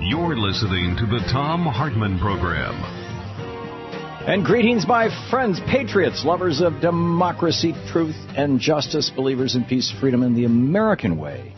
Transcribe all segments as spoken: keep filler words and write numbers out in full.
You're listening to the Thom Hartmann Program. And greetings, my friends, patriots, lovers of democracy, truth, and justice, believers in peace, freedom, and the American way.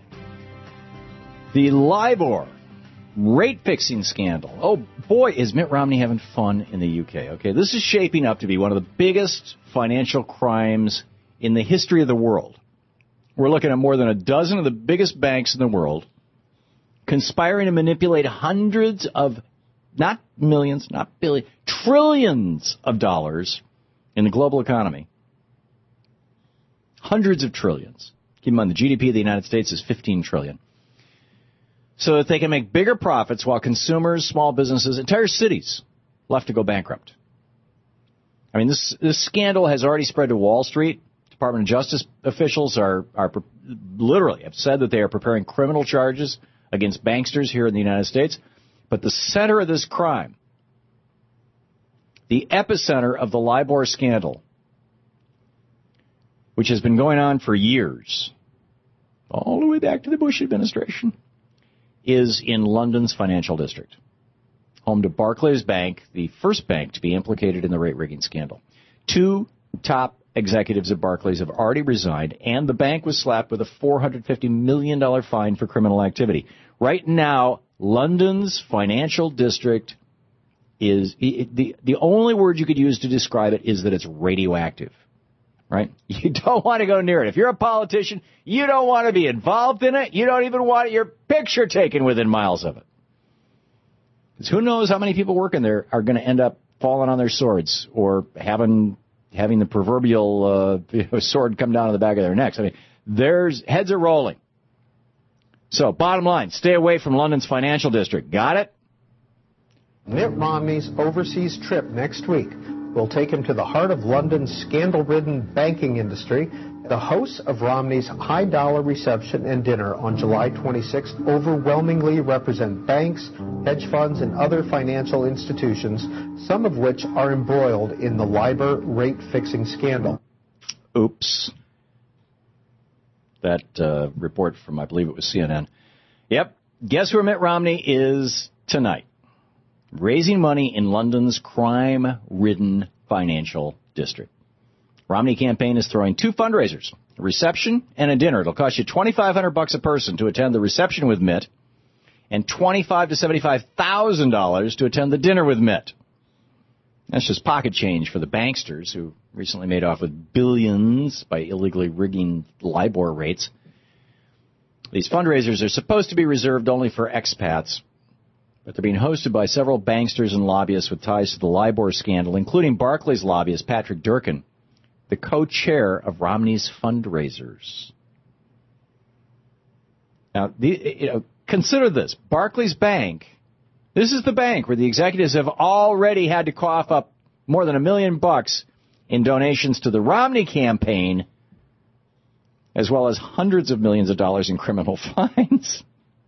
The LIBOR rate-fixing scandal. Oh, boy, is Mitt Romney having fun in the U K. Okay, this is shaping up to be one of the biggest financial crimes in the history of the world. We're looking at more than a dozen of the biggest banks in the world conspiring to manipulate hundreds of, not millions, not billions, trillions of dollars in the global economy. Hundreds of trillions. Keep in mind, the G D P of the United States is fifteen trillion. So that they can make bigger profits while consumers, small businesses, entire cities left to go bankrupt. I mean, this this scandal has already spread to Wall Street. Department of Justice officials are, are literally have said that they are preparing criminal charges against banksters here in the United States. But the center of this crime, the epicenter of the LIBOR scandal, which has been going on for years, all the way back to the Bush administration, is in London's financial district, home to Barclays Bank, the first bank to be implicated in the rate rigging scandal. Two top executives of Barclays have already resigned, and the bank was slapped with a four hundred fifty million dollars fine for criminal activity. Right now, London's financial district is, the, the only word you could use to describe it is that it's radioactive, right? You don't want to go near it. If you're a politician, you don't want to be involved in it. You don't even want your picture taken within miles of it. Because who knows how many people working there are going to end up falling on their swords or having having the proverbial uh, you know, sword come down to the back of their necks. I mean, there's heads are rolling. So, bottom line, stay away from London's financial district. Got it? Mitt Romney's overseas trip next week will take him to the heart of London's scandal-ridden banking industry. The hosts of Romney's high-dollar reception and dinner on July twenty-sixth overwhelmingly represent banks, hedge funds, and other financial institutions, some of which are embroiled in the LIBOR rate-fixing scandal. Oops. That uh, report from, I believe it was C N N. Yep. Guess where Mitt Romney is tonight? Raising money in London's crime-ridden financial district. Romney campaign is throwing two fundraisers, a reception and a dinner. It'll cost you twenty-five hundred bucks a person to attend the reception with Mitt and twenty-five to seventy-five thousand dollars to attend the dinner with Mitt. That's just pocket change for the banksters who recently made off with billions by illegally rigging LIBOR rates. These fundraisers are supposed to be reserved only for expats, but they're being hosted by several banksters and lobbyists with ties to the LIBOR scandal, including Barclays lobbyist Patrick Durkin, the co-chair of Romney's fundraisers. Now, the, you know, consider this. Barclays Bank, this is the bank where the executives have already had to cough up more than a million bucks in donations to the Romney campaign, as well as hundreds of millions of dollars in criminal fines.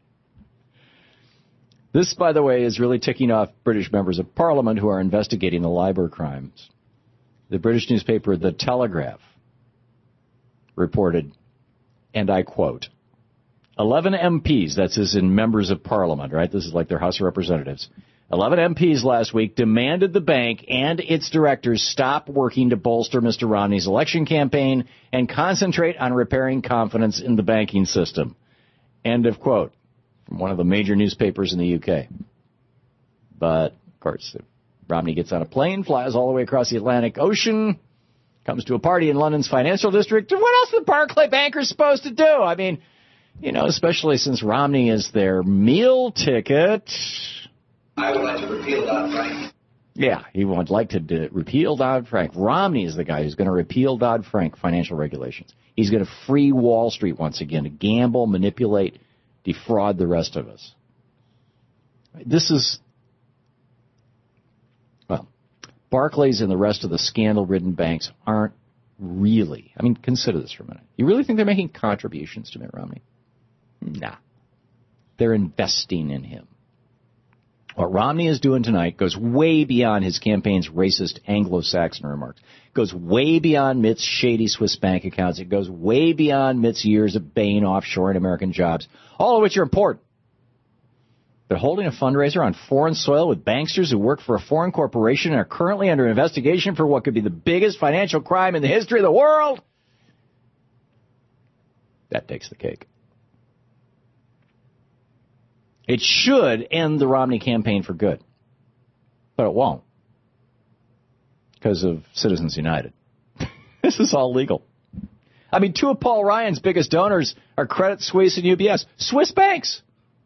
This, by the way, is really ticking off British members of Parliament who are investigating the LIBOR crimes. The British newspaper The Telegraph reported, and I quote, eleven M Ps, that's as in members of Parliament, right? This is like their House of Representatives. eleven M Ps last week demanded the bank and its directors stop working to bolster Mister Romney's election campaign and concentrate on repairing confidence in the banking system. End of quote. From one of the major newspapers in the U K. But, of course, if Romney gets on a plane, flies all the way across the Atlantic Ocean, comes to a party in London's financial district, what else are the Barclay bankers supposed to do? I mean, you know, especially since Romney is their meal ticket. I would like to repeal Dodd-Frank. Yeah, he would like to do, repeal Dodd-Frank. Romney is the guy who's going to repeal Dodd-Frank financial regulations. He's going to free Wall Street once again to gamble, manipulate, defraud the rest of us. This is, well, Barclays and the rest of the scandal-ridden banks aren't really, I mean, consider this for a minute. You really think they're making contributions to Mitt Romney? Nah. They're investing in him. What Romney is doing tonight goes way beyond his campaign's racist Anglo-Saxon remarks. It goes way beyond Mitt's shady Swiss bank accounts. It goes way beyond Mitt's years of Bain offshoring American jobs, all of which are important. They're holding a fundraiser on foreign soil with banksters who work for a foreign corporation and are currently under investigation for what could be the biggest financial crime in the history of the world. That takes the cake. It should end the Romney campaign for good, but it won't because of Citizens United. This is all legal. I mean, two of Paul Ryan's biggest donors are Credit Suisse and U B S, Swiss banks.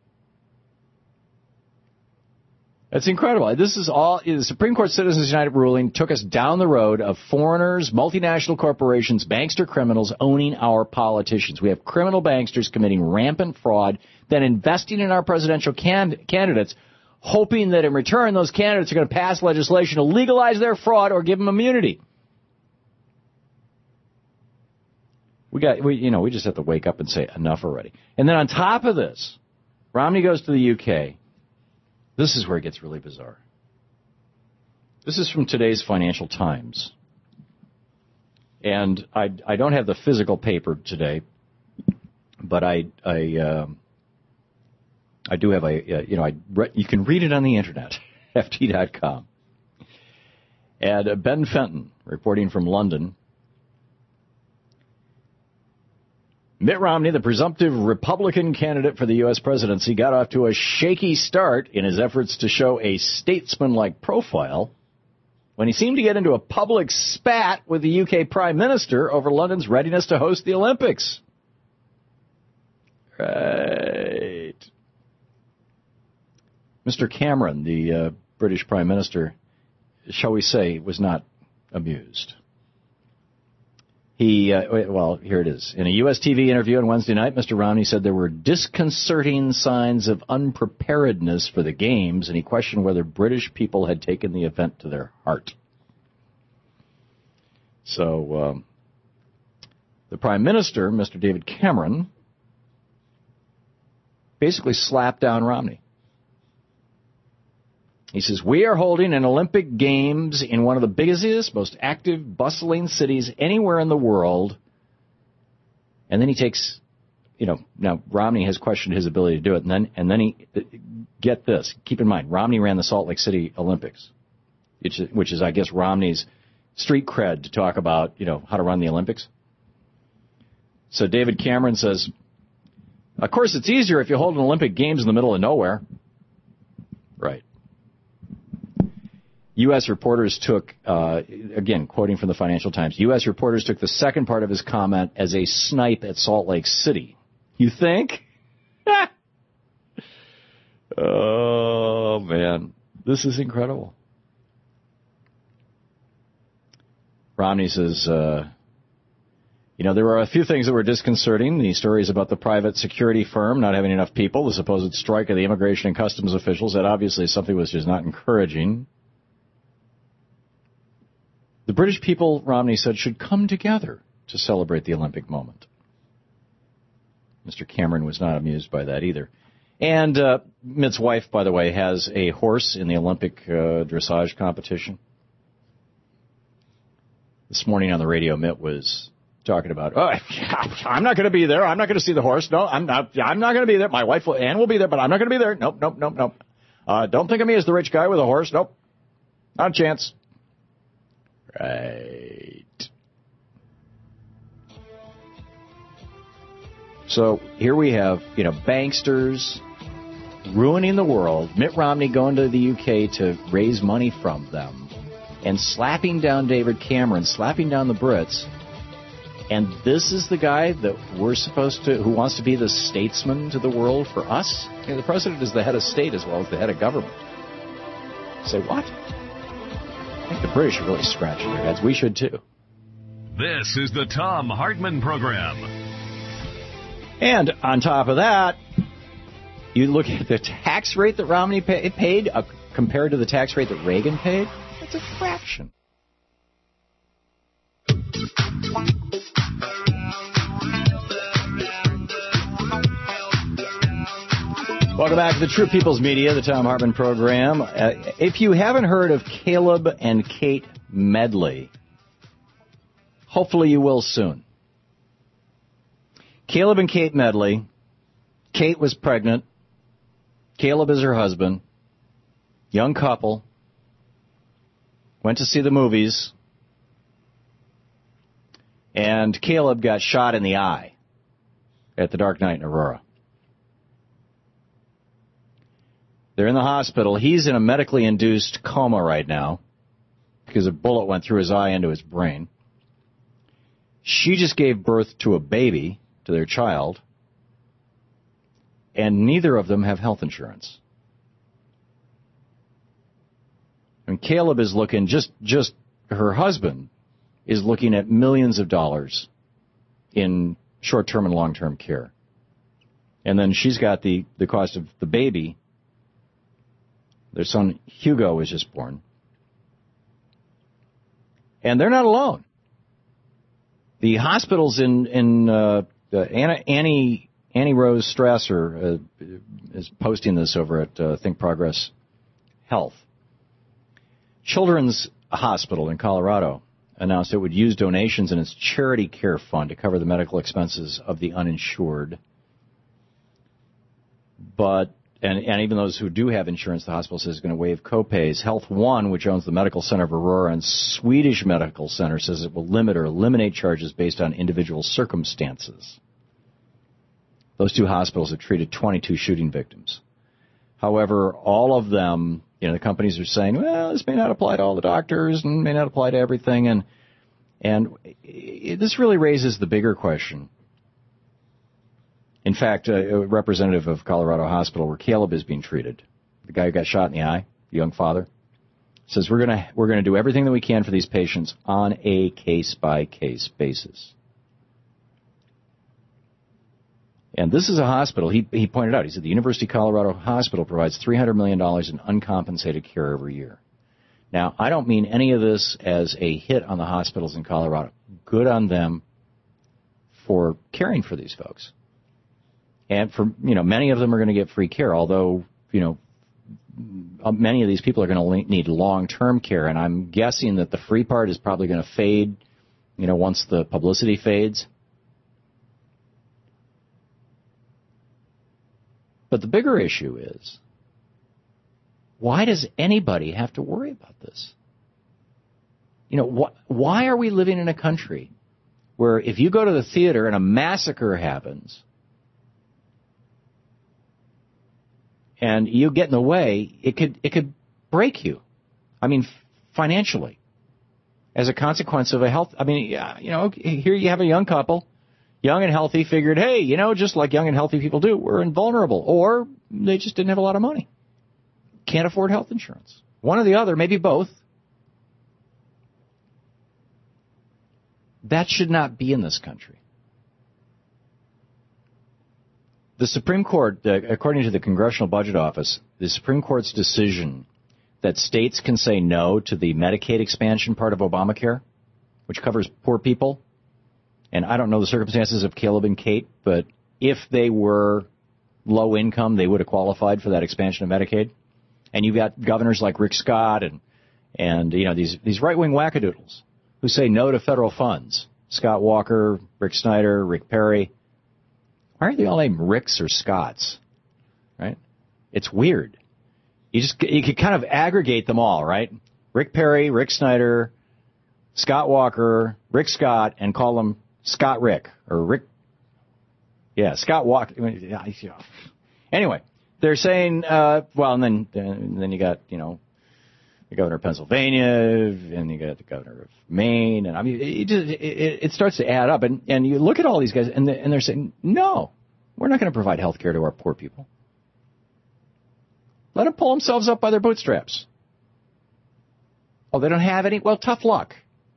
That's incredible. This is all, the Supreme Court Citizens United ruling took us down the road of foreigners, multinational corporations, bankster criminals owning our politicians. We have criminal banksters committing rampant fraud, then investing in our presidential can- candidates, hoping that in return those candidates are going to pass legislation to legalize their fraud or give them immunity. We got, we, you know, we just have to wake up and say enough already. And then on top of this, Romney goes to the U K. This is where it gets really bizarre. This is from today's Financial Times. And I, I don't have the physical paper today, but I I, uh, I do have a, uh, you know, I re- you can read it on the internet, F T dot com. And uh, Ben Fenton, reporting from London. Mitt Romney, the presumptive Republican candidate for the U S presidency, got off to a shaky start in his efforts to show a statesman-like profile when he seemed to get into a public spat with the U K Prime Minister over London's readiness to host the Olympics. Right. Mister Cameron, the uh, British Prime Minister, shall we say, was not amused. He, uh, well, here it is. In a U S T V interview on Wednesday night, Mister Romney said there were disconcerting signs of unpreparedness for the games, and he questioned whether British people had taken the event to their heart. So, um, the Prime Minister, Mister David Cameron, basically slapped down Romney. He says, we are holding an Olympic Games in one of the biggest, most active, bustling cities anywhere in the world. And then he takes, you know, now Romney has questioned his ability to do it. And then, and then he, get this, keep in mind, Romney ran the Salt Lake City Olympics, which is, which is I guess, Romney's street cred to talk about, you know, how to run the Olympics. So David Cameron says, of course, it's easier if you hold an Olympic Games in the middle of nowhere. Right. U S reporters took, uh, again, quoting from the Financial Times, U S reporters took the second part of his comment as a snipe at Salt Lake City. You think? Oh, man. This is incredible. Romney says, uh, you know, there were a few things that were disconcerting. The stories about the private security firm not having enough people, the supposed strike of the immigration and customs officials, that obviously something was just not encouraging. The British people, Romney said, should come together to celebrate the Olympic moment. Mister Cameron was not amused by that either. And uh, Mitt's wife, by the way, has a horse in the Olympic uh, dressage competition. This morning on the radio, Mitt was talking about, oh, I'm not going to be there. I'm not going to see the horse. No, I'm not. I'm not going to be there. My wife, will, Ann, will be there, but I'm not going to be there. Nope, nope, nope, nope. Uh, don't think of me as the rich guy with a horse. Nope, not a chance. Right. So here we have, you know, banksters ruining the world, Mitt Romney going to the U K to raise money from them, and slapping down David Cameron, slapping down the Brits. And this is the guy that we're supposed to, who wants to be the statesman to the world for us? You know, the president is the head of state as well as the head of government. Say what? I think the British are really scratching their heads. We should too. This is the Thom Hartmann Program. And on top of that, you look at the tax rate that Romney pay, paid uh, compared to the tax rate that Reagan paid. It's a fraction. Welcome back to the True People's Media, the Thom Hartmann Program. Uh, if you haven't heard of Caleb and Kate Medley, hopefully you will soon. Caleb and Kate Medley. Kate was pregnant. Caleb is her husband. Young couple. Went to see the movies. And Caleb got shot in the eye at the Dark Knight in Aurora. They're in the hospital. He's in a medically induced coma right now because a bullet went through his eye into his brain. She just gave birth to a baby, to their child, and neither of them have health insurance. And Caleb is looking, just, just her husband is looking at millions of dollars in short-term and long-term care. And then she's got the, the cost of the baby. Their son Hugo was just born. And they're not alone. The hospitals in, in uh, Anna, Annie, Annie Rose Strasser uh, is posting this over at uh, Think Progress Health. Children's Hospital in Colorado announced it would use donations in its charity care fund to cover the medical expenses of the uninsured. But, and, and even those who do have insurance, the hospital says is going to waive copays. Health One, which owns the Medical Center of Aurora, and Swedish Medical Center, says it will limit or eliminate charges based on individual circumstances. Those two hospitals have treated twenty-two shooting victims. However, all of them, you know, the companies are saying, well, this may not apply to all the doctors and may not apply to everything. And, and it, this really raises the bigger question. In fact, a representative of Colorado Hospital, where Caleb is being treated, the guy who got shot in the eye, the young father, says we're going to we're going to do everything that we can for these patients on a case-by-case basis. And this is a hospital, he, he pointed out, he said the University of Colorado Hospital provides three hundred million dollars in uncompensated care every year. Now, I don't mean any of this as a hit on the hospitals in Colorado. Good on them for caring for these folks. And for, you know, many of them are going to get free care, although, you know, many of these people are going to need long-term care. And I'm guessing that the free part is probably going to fade, you know, once the publicity fades. But the bigger issue is, why does anybody have to worry about this? You know, wh- why are we living in a country where if you go to the theater and a massacre happens and you get in the way, it could it could break you. I mean, financially, as a consequence of a health. I mean, you know, here you have a young couple. Young and healthy, figured, hey, you know, just like young and healthy people do, we're invulnerable. Or they just didn't have a lot of money. Can't afford health insurance. One or the other, maybe both. That should not be in this country. The Supreme Court, uh, according to the Congressional Budget Office, the Supreme Court's decision that states can say no to the Medicaid expansion part of Obamacare, which covers poor people. And I don't know the circumstances of Caleb and Kate, but if they were low income, they would have qualified for that expansion of Medicaid. And you've got governors like Rick Scott and, and you know, these, these right-wing wackadoodles who say no to federal funds. Scott Walker, Rick Snyder, Rick Perry. Why are they all named Ricks or Scotts? Right? It's weird. You just, you could kind of aggregate them all, right? Rick Perry, Rick Snyder, Scott Walker, Rick Scott, and call them Scott Rick, or Rick, yeah, Scott Walker. Anyway, they're saying, uh, well, and then and then you got, you know, the governor of Pennsylvania, and you got the governor of Maine, and I mean, it, just, it, it starts to add up, and, and you look at all these guys, and, the, and they're saying, no, we're not going to provide health care to our poor people. Let them pull themselves up by their bootstraps. Oh, they don't have any? Well, tough luck.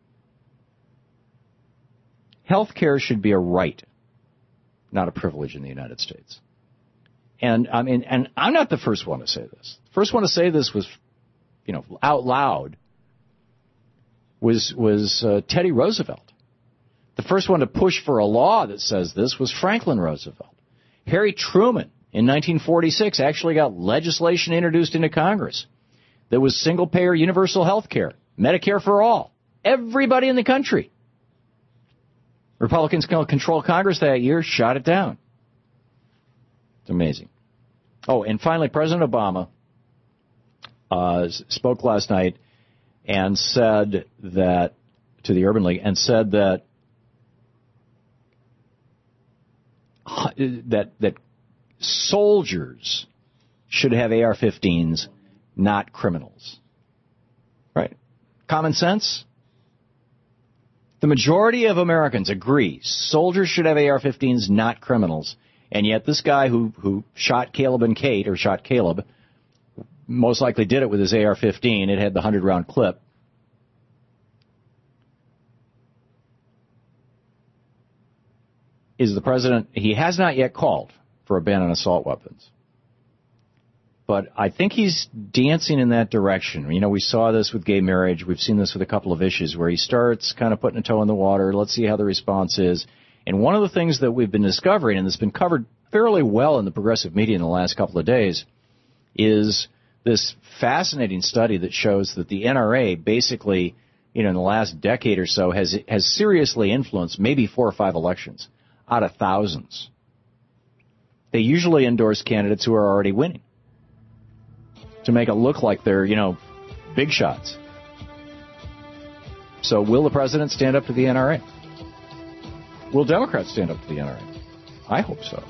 Health care should be a right, not a privilege in the United States. And I mean, and I'm not the first one to say this. The first one to say this was, you know, out loud was was uh, Teddy Roosevelt. The first one to push for a law that says this was Franklin Roosevelt. Harry Truman in nineteen forty-six actually got legislation introduced into Congress that was single-payer universal health care, Medicare for all, everybody in the country. Republicans control Congress that year, shot it down. It's amazing. Oh, and finally, President Obama uh, spoke last night and said that, to the Urban League, and said that that that soldiers should have A R fifteens, not criminals. Right? Common sense? The majority of Americans agree soldiers should have A R fifteens, not criminals. And yet this guy who, who shot Caleb and Kate, or shot Caleb, most likely did it with his A R fifteen. It had the hundred-round clip. Is the president, he has not yet called for a ban on assault weapons. But I think he's dancing in that direction. You know, we saw this with gay marriage. We've seen this with a couple of issues where he starts kind of putting a toe in the water. Let's see how the response is. And one of the things that we've been discovering, and that's been covered fairly well in the progressive media in the last couple of days, is this fascinating study that shows that the N R A basically, you know, in the last decade or so has has seriously influenced maybe four or five elections out of thousands. They usually endorse candidates who are already winning to make it look like they're, you know, big shots. So will the president stand up to the N R A? Will Democrats stand up to the N R A? I hope so.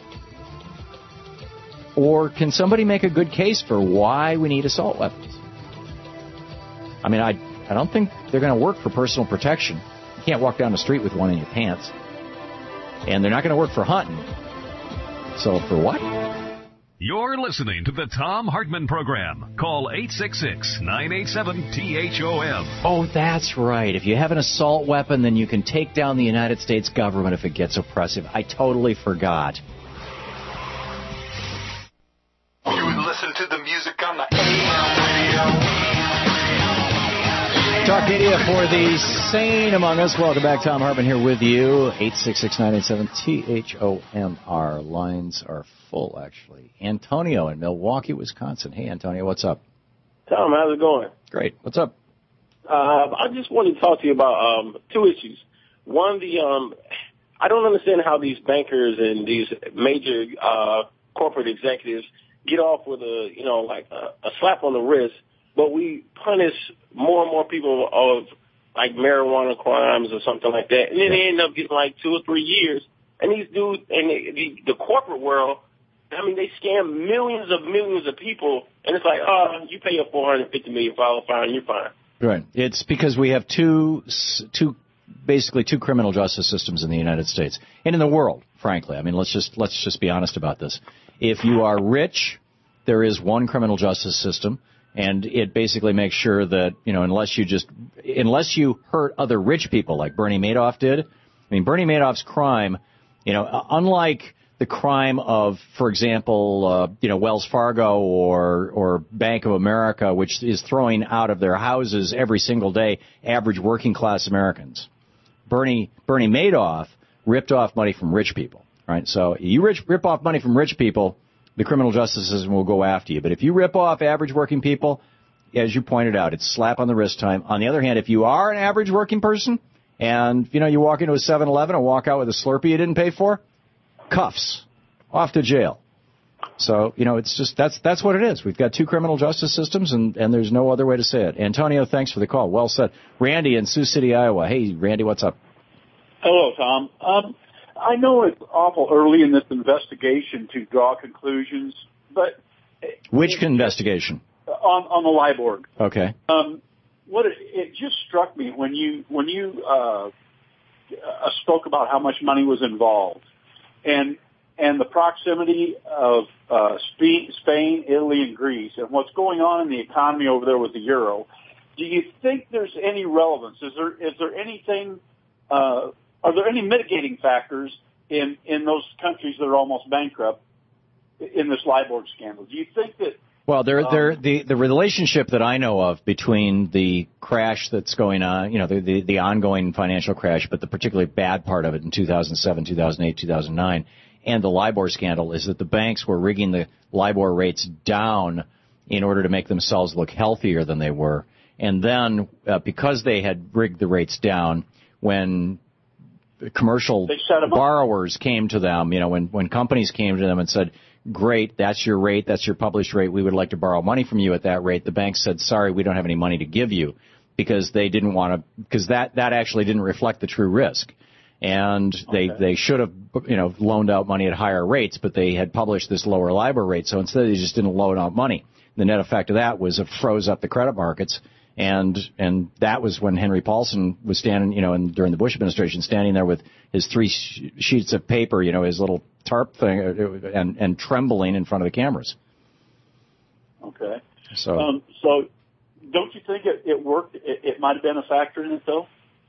Or can somebody make a good case for why we need assault weapons? I mean, I I don't think they're going to work for personal protection. You can't walk down the street with one in your pants. And they're not going to work for hunting. So for what? You're listening to the Thom Hartmann Program. Call eight six six, nine eight seven, T H O M. Oh, that's right. If you have an assault weapon, then you can take down the United States government if it gets oppressive. I totally forgot. You listen to the music on the A M radio. Talk media for the sane among us. Welcome back. Thom Hartmann here with you. eight six six, nine eight seven, T H O M. Our lines are full, actually. Antonio in Milwaukee, Wisconsin. Hey, Antonio, what's up? Tom, how's it going? Great. What's up? Uh, I just wanted to talk to you about um, two issues. One, the um, I don't understand how these bankers and these major uh, corporate executives get off with a, you know, like a, a slap on the wrist, but we punish more and more people of like marijuana crimes or something like that, and then they end up getting like two or three years. And these dudes in the, the, the corporate world, I mean, they scam millions of millions of people, and it's like, oh, you pay a four hundred fifty million dollars fine, you're fine. Right. It's because we have two, two, basically two criminal justice systems in the United States and in the world. Frankly, I mean, let's just let's just be honest about this. If you are rich, there is one criminal justice system. And it basically makes sure that, you know, unless you just, unless you hurt other rich people like Bernie Madoff did. I mean, Bernie Madoff's crime, you know, unlike the crime of, for example, uh, you know, Wells Fargo or, or Bank of America, which is throwing out of their houses every single day average working class Americans. Bernie, Bernie Madoff ripped off money from rich people, right? So you rich, rip off money from rich people, the criminal justice system will go after you. But if you rip off average working people, as you pointed out, it's slap on the wrist time. On the other hand, if you are an average working person and, you know, you walk into a seven eleven and walk out with a Slurpee you didn't pay for, cuffs, off to jail. So, you know, it's just that's that's what it is. We've got two criminal justice systems, and, and there's no other way to say it. Antonio, thanks for the call. Well said. Randy in Sioux City, Iowa. Hey, Randy, what's up? Hello, Tom. Um, I know it's awful early in this investigation to draw conclusions, but... Which investigation? On, on the LIBOR. Okay. Um, what it, it just struck me when you when you uh, uh, spoke about how much money was involved, and and the proximity of uh, Spain, Italy, and Greece, and what's going on in the economy over there with the euro. Do you think there's any relevance? Is there is there anything? Uh, Are there any mitigating factors in, in those countries that are almost bankrupt in this LIBOR scandal? Do you think that... Well, there, um, there, the, the relationship that I know of between the crash that's going on, you know, the, the, the ongoing financial crash, but the particularly bad part of it in two thousand seven, two thousand eight, two thousand nine, and the LIBOR scandal is that the banks were rigging the LIBOR rates down in order to make themselves look healthier than they were. And then, uh, because they had rigged the rates down, when commercial borrowers came to them, you know, when, when companies came to them and said, great, that's your rate, that's your published rate, we would like to borrow money from you at that rate. The bank said, sorry, we don't have any money to give you, because they didn't want to, because that, that actually didn't reflect the true risk. And they, okay. they should have, you know, loaned out money at higher rates, but they had published this lower LIBOR rate, so instead they just didn't loan out money. The net effect of that was it froze up the credit markets, and and that was when Henry Paulson was standing, you know, and during the Bush administration, standing there with his three sh- sheets of paper, you know, his little tarp thing, and and trembling in front of the cameras. Okay. So, um, so don't you think it, it worked? It, it might have been a factor in it, though.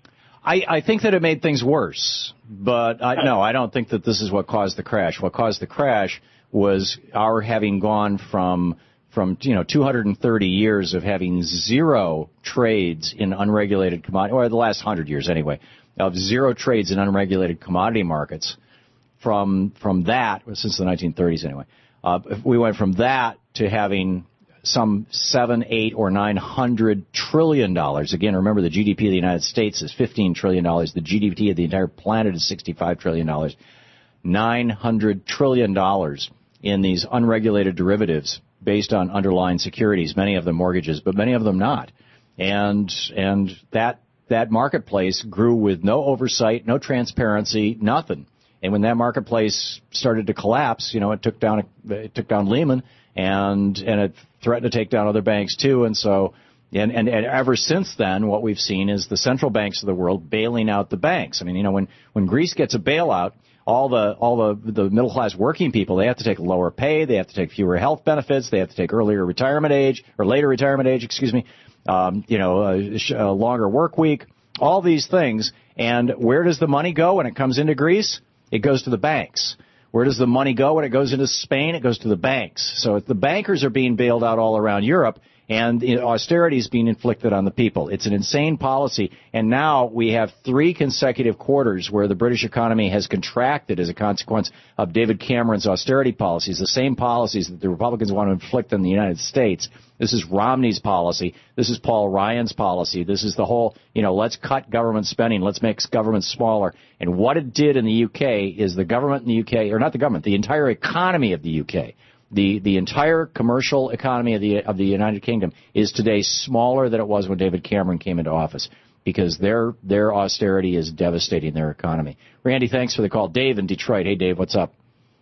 I, I think that it made things worse, but I, no, I don't think that this is what caused the crash. What caused the crash was our having gone from from you know two hundred thirty years of having zero trades in unregulated commodity, or the last one hundred years anyway, of zero trades in unregulated commodity markets. From from that, since the nineteen thirties anyway, uh, we went from that to having some seven, eight, or nine hundred trillion dollars. Again, remember the G D P of the United States is fifteen trillion dollars. The G D P of the entire planet is sixty-five trillion dollars. Nine hundred trillion dollars in these unregulated derivatives based on underlying securities. Many of them mortgages, but many of them not. And and that that marketplace grew with no oversight, no transparency, nothing. And when that marketplace started to collapse, you know, it took down it took down Lehman. And and it threatened to take down other banks too, and so and, and and ever since then, what we've seen is the central banks of the world bailing out the banks. I mean, you know, when when Greece gets a bailout, all the all the the middle class working people, they have to take lower pay, they have to take fewer health benefits, they have to take earlier retirement age or later retirement age, excuse me, um, you know, a, a longer work week, all these things. And where does the money go when it comes into Greece? It goes to the banks. Where does the money go when it goes into Spain? It goes to the banks. So the bankers are being bailed out all around Europe, and austerity is being inflicted on the people. It's an insane policy. And now we have three consecutive quarters where the British economy has contracted as a consequence of David Cameron's austerity policies, the same policies that the Republicans want to inflict on the United States. This is Romney's policy. This is Paul Ryan's policy. This is the whole, you know, let's cut government spending. Let's make government smaller. And what it did in the U K is the government in the U K, or not the government, the entire economy of the U K, the the entire commercial economy of the of the United Kingdom is today smaller than it was when David Cameron came into office, because their their austerity is devastating their economy. Randy, thanks for the call. Dave in Detroit. Hey, Dave, what's up?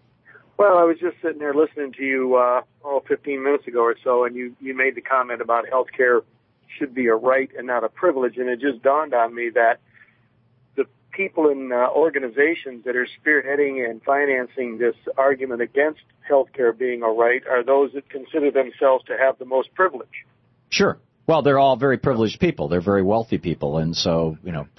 Well, I was just sitting there listening to you, uh, oh, fifteen minutes ago or so, and you, you made the comment about health care should be a right and not a privilege, and it just dawned on me that the people in uh, organizations that are spearheading and financing this argument against health care being a right are those that consider themselves to have the most privilege. Sure. Well, they're all very privileged people. They're very wealthy people, and so, you know,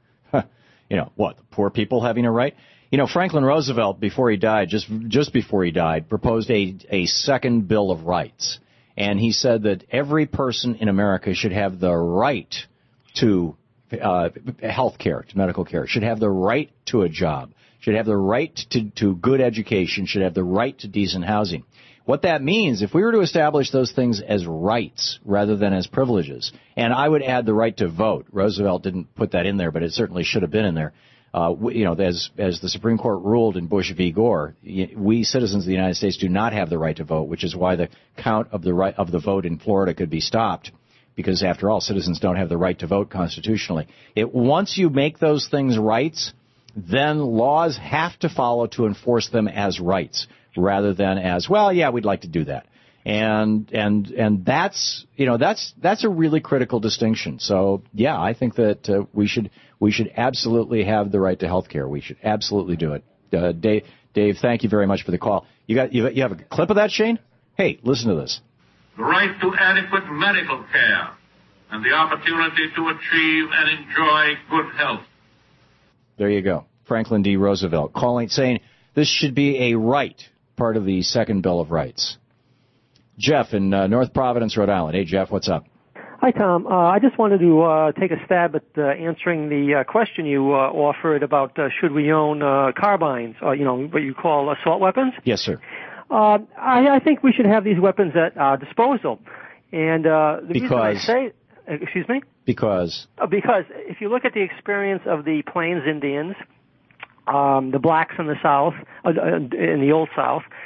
you know, what, the poor people having a right? You know, Franklin Roosevelt, before he died, just just before he died, proposed a, a second Bill of Rights. And he said that every person in America should have the right to uh, health care, to medical care, should have the right to a job, should have the right to, to good education, should have the right to decent housing. What that means, if we were to establish those things as rights rather than as privileges, and I would add the right to vote. Roosevelt didn't put that in there, but it certainly should have been in there. Uh, you know, as as the Supreme Court ruled in Bush v. Gore, we citizens of the United States do not have the right to vote, which is why the count of the right of the vote in Florida could be stopped, because after all, citizens don't have the right to vote constitutionally. It once you make those things rights, then laws have to follow to enforce them as rights rather than as, well, yeah, we'd like to do that. And and and that's you know that's that's a really critical distinction. So yeah, I think that uh, we should we should absolutely have the right to health care. We should absolutely do it. Uh, Dave, Dave, thank you very much for the call. You got you, you have a clip of that, Shane? Hey, listen to this. The right to adequate medical care and the opportunity to achieve and enjoy good health. There you go. Franklin D. Roosevelt calling, saying this should be a right, part of the second Bill of Rights. Jeff in uh, North Providence, Rhode Island. Hey, Jeff, what's up? Hi, Tom. Uh, I just wanted to uh, take a stab at uh, answering the uh, question you uh, offered about uh, should we own uh, carbines, or, you know, what you call assault weapons? Yes, sir. Uh, I, I think we should have these weapons at our disposal. And uh, the because, reason I say, excuse me? Because? Uh, because if you look at the experience of the Plains Indians, um, the blacks in the South, uh, in the Old South,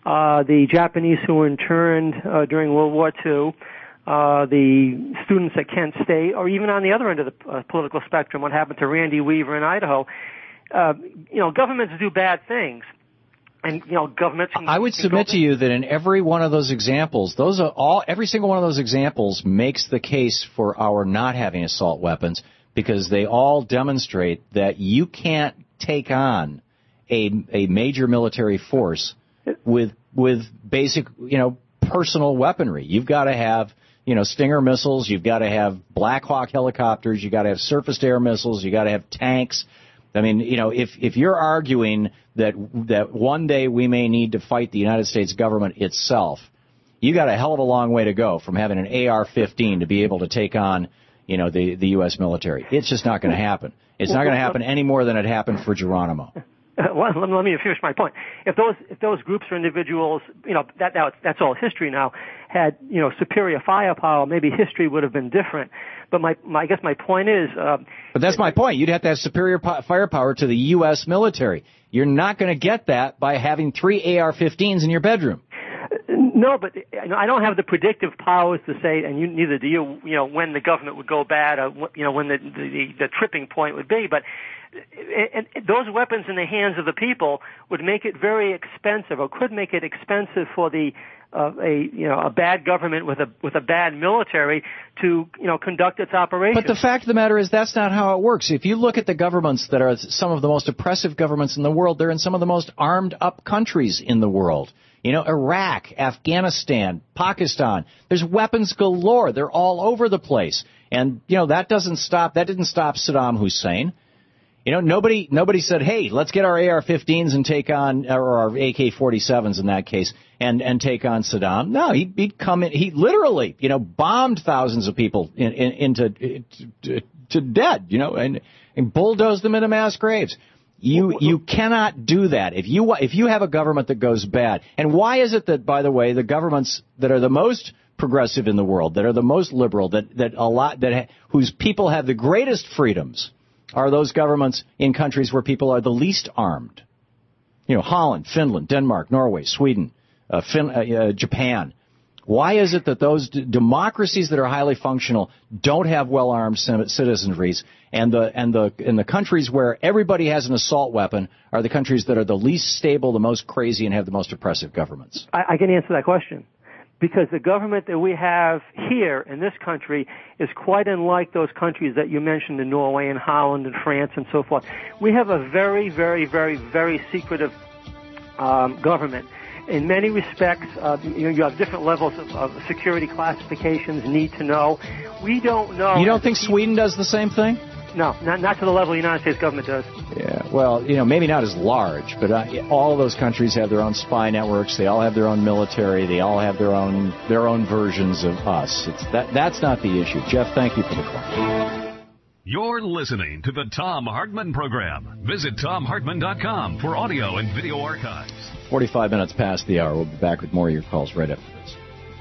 uh, the Japanese who were interned uh, during World War Two, uh, the students at Kent State, or even on the other end of the uh, political spectrum, what happened to Randy Weaver in Idaho. Uh, you know, governments do bad things. And, you know, governments can, I would can submit to you that in every one of those examples, those are all, every single one of those examples makes the case for our not having assault weapons, because they all demonstrate that you can't take on a, a major military force with, with basic, you know, personal weaponry. You've got to have, you know, Stinger missiles. You've got to have Black Hawk helicopters. You've got to have surface-to-air missiles. You've got to have tanks. I mean, you know, if, if you're arguing that, that one day we may need to fight the United States government itself, you got a hell of a long way to go from having an A R fifteen to be able to take on, you know, the, the U S military. It's just not going to happen. It's not going to happen any more than it happened for Geronimo. Well, let me finish my point. If those if those groups or individuals, you know, that now that's all history now, had, you know, superior firepower, maybe history would have been different. But my, my I guess my point is. Uh, but that's my point. You'd have to have superior po- firepower to the U S military. You're not going to get that by having three A R fifteens in your bedroom. No, but I don't have the predictive powers to say, and you, neither do you, you know, when the government would go bad, or, you know, when the, the, the tripping point would be. But and those weapons in the hands of the people would make it very expensive, or could make it expensive for the uh, a you know a bad government with a with a bad military to you know conduct its operations. But the fact of the matter is that's not how it works. If you look at the governments that are some of the most oppressive governments in the world, they're in some of the most armed up countries in the world. You know, Iraq, Afghanistan, Pakistan. There's weapons galore. They're all over the place. And, you know, that doesn't stop, that didn't stop Saddam Hussein. You know, nobody, nobody said, hey, let's get our A R fifteens and take on, or our A K forty-sevens in that case, and, and take on Saddam. No, he'd, he'd come in, he literally, you know, bombed thousands of people in, in, into, to, to dead, you know, and, and bulldozed them into mass graves. You you cannot do that if you if you have a government that goes bad. And why is it that, by the way, the governments that are the most progressive in the world, that are the most liberal, that that a lot that whose people have the greatest freedoms, are those governments in countries where people are the least armed? You know, Holland, Finland, Denmark, Norway, Sweden, uh, fin- uh, uh, Japan. Why is it that those d- democracies that are highly functional don't have well-armed citizenries, and the and the and the countries where everybody has an assault weapon are the countries that are the least stable, the most crazy, and have the most oppressive governments? I, I can answer that question. Because the government that we have here in this country is quite unlike those countries that you mentioned in Norway and Holland and France and so forth. We have a very, very, very, very secretive um, government. In many respects, uh, you know, you have different levels of, of security classifications, need to know. We don't know. You don't think Sweden does the same thing? No, not, not to the level the United States government does. Yeah, well, you know, maybe not as large, but uh, all of those countries have their own spy networks. They all have their own military. They all have their own their own versions of us. It's that that's not the issue. Jeff, thank you for the call. You're listening to the Thom Hartmann Program. Visit Thom Hartmann dot com for audio and video archives. forty-five minutes past the hour. We'll be back with more of your calls right after this.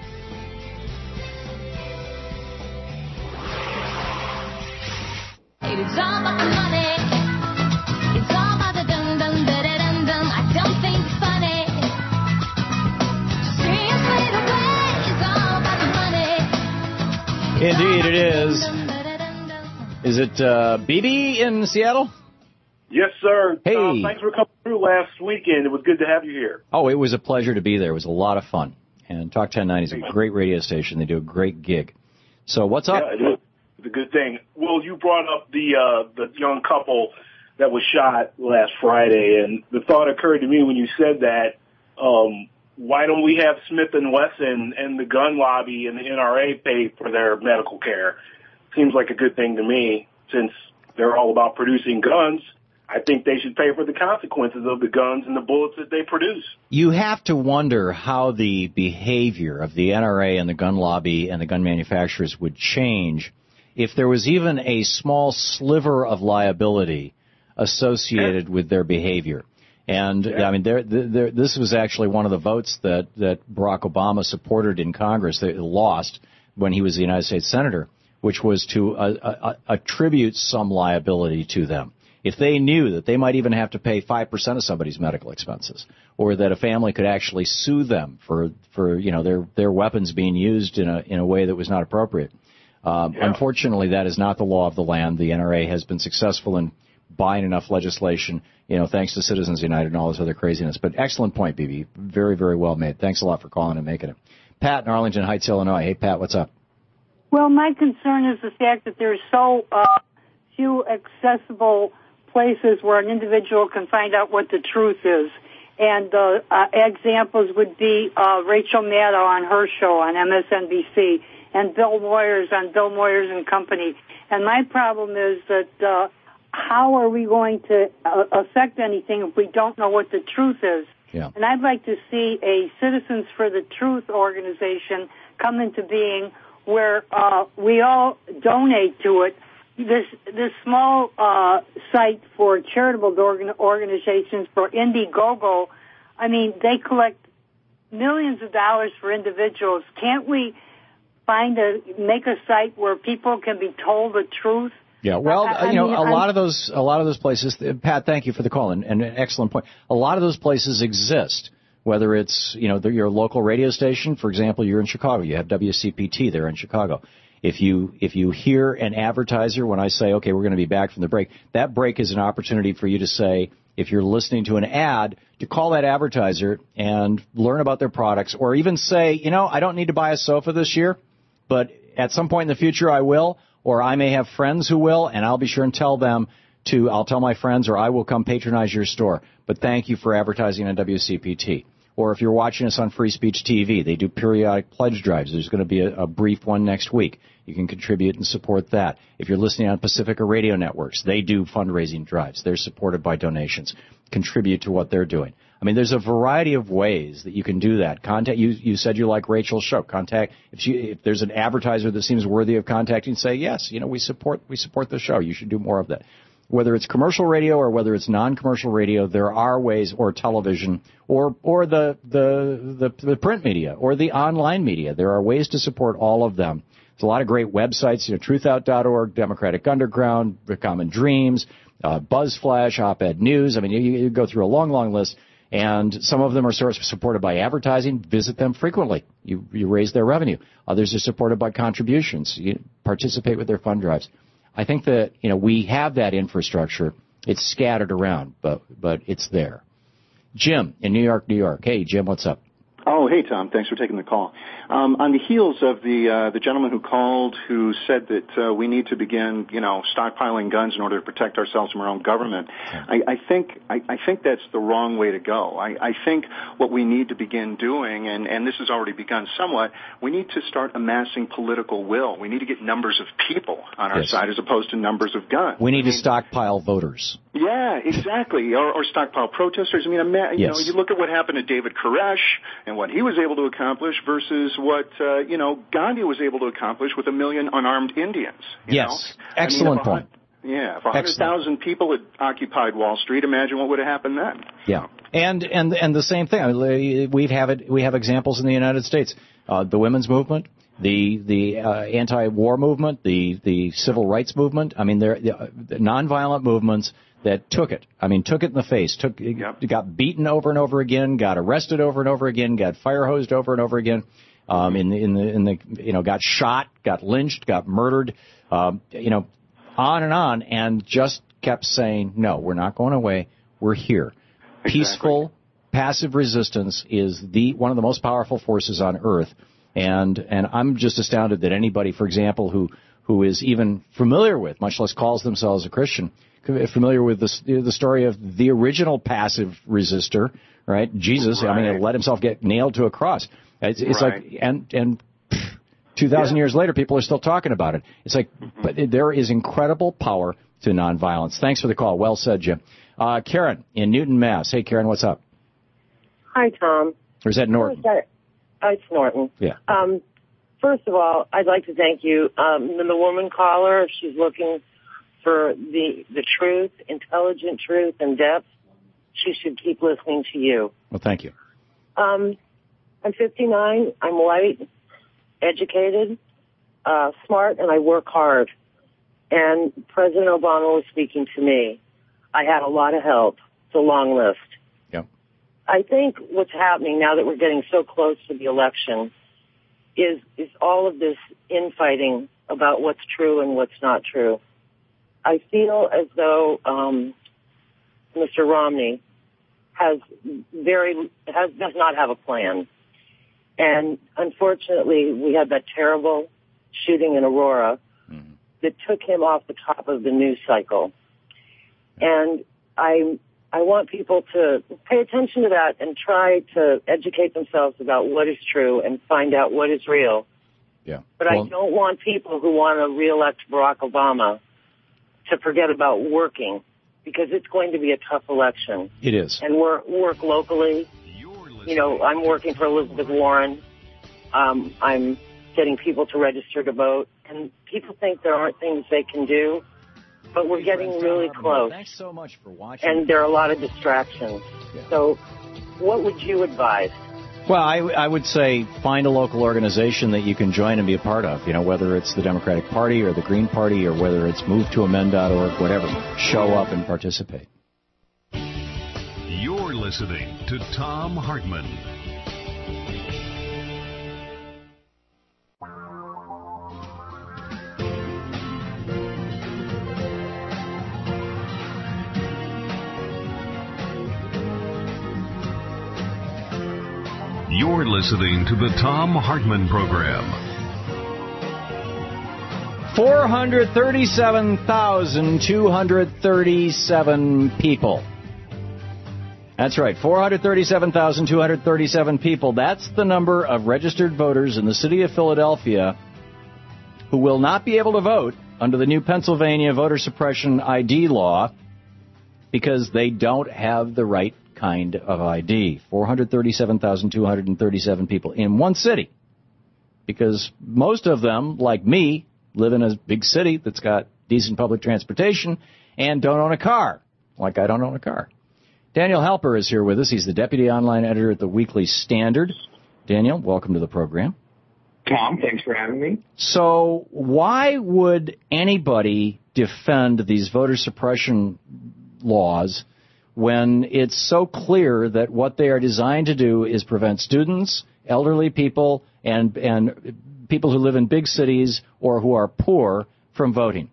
It's all about the money. It's all about the dum dum da da dum dum. I don't think it's funny. Seriously, the way it's all about the money. Indeed, it is. Is it uh, B B in Seattle? Yes, sir. Hey. Uh, thanks for coming through last weekend. It was good to have you here. Oh, it was a pleasure to be there. It was a lot of fun. And Talk ten ninety is a great radio station. They do a great gig. So what's up? Yeah, it is. It's a good thing. Well, you brought up the uh, the young couple that was shot last Friday, and the thought occurred to me when you said that, um, why don't we have Smith and Wesson and the gun lobby and the N R A pay for their medical care? Seems like a good thing to me, since they're all about producing guns. I think they should pay for the consequences of the guns and the bullets that they produce. You have to wonder how the behavior of the N R A and the gun lobby and the gun manufacturers would change if there was even a small sliver of liability associated with their behavior. And, yeah. I mean, there, there, this was actually one of the votes that, that Barack Obama supported in Congress, that lost when he was the United States Senator, which was to uh, uh, attribute some liability to them. If they knew that they might even have to pay five percent of somebody's medical expenses, or that a family could actually sue them for, for you know, their, their weapons being used in a, in a way that was not appropriate. Um, yeah. Unfortunately, that is not the law of the land. The N R A has been successful in buying enough legislation, you know, thanks to Citizens United and all this other craziness. But excellent point, B B. Very, very well made. Thanks a lot for calling and making it. Pat in Arlington Heights, Illinois. Hey, Pat, what's up? Well, my concern is the fact that there's so uh, few accessible places where an individual can find out what the truth is. And uh, uh, examples would be uh, Rachel Maddow on her show on M S N B C and Bill Moyers on Bill Moyers and Company. And my problem is that uh, how are we going to uh, affect anything if we don't know what the truth is? Yeah. And I'd like to see a Citizens for the Truth organization come into being where uh, we all donate to it. This this small uh, site for charitable organ- organizations for Indiegogo, I mean, they collect millions of dollars for individuals. Can't we find a make a site where people can be told the truth? Yeah, well, I, I you know, mean, a I'm, lot of those, a lot of those places. Pat, thank you for the call, and, and an excellent point. A lot of those places exist. Whether it's, you know, your local radio station, for example, you're in Chicago, you have W C P T there in Chicago. If you if you hear an advertiser when I say, okay, we're going to be back from the break, that break is an opportunity for you to say, if you're listening to an ad, to call that advertiser and learn about their products, or even say, you know, I don't need to buy a sofa this year, but at some point in the future I will, or I may have friends who will, and I'll be sure and tell them to, I'll tell my friends, or I will come patronize your store. But thank you for advertising on W C P T. Or if you're watching us on Free Speech T V, they do periodic pledge drives. There's going to be a, a brief one next week. You can contribute and support that. If you're listening on Pacifica Radio Networks, they do fundraising drives. They're supported by donations. Contribute to what they're doing. I mean, there's a variety of ways that you can do that. Contact. You, you said you like Rachel's show. Contact. If, she, if there's an advertiser that seems worthy of contacting, say yes. You know, we support we support the show. You should do more of that. Whether it's commercial radio or whether it's non-commercial radio, there are ways, or television, or or the, the the the print media, or the online media. There are ways to support all of them. There's a lot of great websites, you know, truth out dot org, Democratic Underground, The Common Dreams, uh, BuzzFlash, Op-Ed News. I mean, you, you go through a long, long list, and some of them are sort of supported by advertising. Visit them frequently. You you raise their revenue. Others are supported by contributions. You participate with their fund drives. I think that, you know, we have that infrastructure. It's scattered around, but but it's there. Jim in New York, New York. Hey, Jim, what's up? Oh, hey, Tom. Thanks for taking the call. Um, on the heels of the uh, the gentleman who called, who said that uh, we need to begin, you know, stockpiling guns in order to protect ourselves from our own government, I, I think I, I think that's the wrong way to go. I, I think what we need to begin doing, and, and this has already begun somewhat, we need to start amassing political will. We need to get numbers of people on our yes. side as opposed to numbers of guns. We need I mean, to stockpile voters. Yeah, exactly. Or, or stockpile protesters. I mean, ima- you yes. know, you look at what happened to David Koresh and what he was able to accomplish versus what, uh, you know, Gandhi was able to accomplish with a million unarmed Indians. You yes. know? Excellent I mean, point. Yeah, if one hundred thousand people had occupied Wall Street, imagine what would have happened then. Yeah. And and and the same thing. I mean, we have it. We have examples in the United States. Uh, the women's movement, the the uh, anti-war movement, the the civil rights movement. I mean, they're the, the nonviolent movements that took it. I mean, took it in the face. Took yep. got beaten over and over again. Got arrested over and over again. Got fire hosed over and over again. Um, in the in the in the you know, got shot, got lynched, got murdered. Um, you know, on and on, and just kept saying, no, we're not going away. We're here. Exactly. Peaceful, passive resistance is the one of the most powerful forces on earth. And and I'm just astounded that anybody, for example, who who is even familiar with, much less calls themselves a Christian, familiar with the the story of the original passive resistor, right? Jesus, right. I mean, let himself get nailed to a cross. It's, it's right. like, and and two thousand yeah. years later, people are still talking about it. It's like, mm-hmm. but there is incredible power to nonviolence. Thanks for the call. Well said, Jim. Uh, Karen in Newton, Mass. Hey, Karen, what's up? Hi, Tom. Or is that Norton? Oh, it's Norton. Yeah. Um, first of all, I'd like to thank you. Um, the woman caller, if she's looking for the the truth, intelligent truth and depth, she should keep listening to you. Well, thank you. Um, I'm fifty-nine. I'm white, educated, uh, smart, and I work hard. And President Obama was speaking to me. I had a lot of help. It's a long list. Yep. I think what's happening now that we're getting so close to the election is is all of this infighting about what's true and what's not true. I feel as though um, Mister Romney has very has does not have a plan, and unfortunately, we had that terrible shooting in Aurora mm-hmm. that took him off the top of the news cycle, and I. I want people to pay attention to that and try to educate themselves about what is true and find out what is real. Yeah. But well, I don't want people who want to reelect Barack Obama to forget about working, because it's going to be a tough election. It is. And work, work locally. You know, I'm working for Elizabeth Warren. Um, I'm getting people to register to vote. And people think there aren't things they can do. But we're getting really close. Thanks so much for watching. And there are a lot of distractions. Yeah. So what would you advise? Well, I, I would say find a local organization that you can join and be a part of. You know, whether it's the Democratic Party or the Green Party or whether it's move to amend dot org, whatever. Show up and participate. You're listening to Thom Hartmann. You're listening to the Thom Hartmann Program. four hundred thirty-seven thousand two hundred thirty-seven people. That's right, four hundred thirty-seven thousand two hundred thirty-seven people. That's the number of registered voters in the city of Philadelphia who will not be able to vote under the new Pennsylvania voter suppression I D law because they don't have the right kind of I D. four hundred thirty-seven thousand two hundred thirty-seven people in one city. Because most of them, like me, live in a big city that's got decent public transportation and don't own a car, like I don't own a car. Daniel Halper is here with us. He's the deputy online editor at the Weekly Standard. Daniel, welcome to the program. Tom, thanks for having me. So why would anybody defend these voter suppression laws when it's so clear that what they are designed to do is prevent students, elderly people, and and people who live in big cities or who are poor from voting?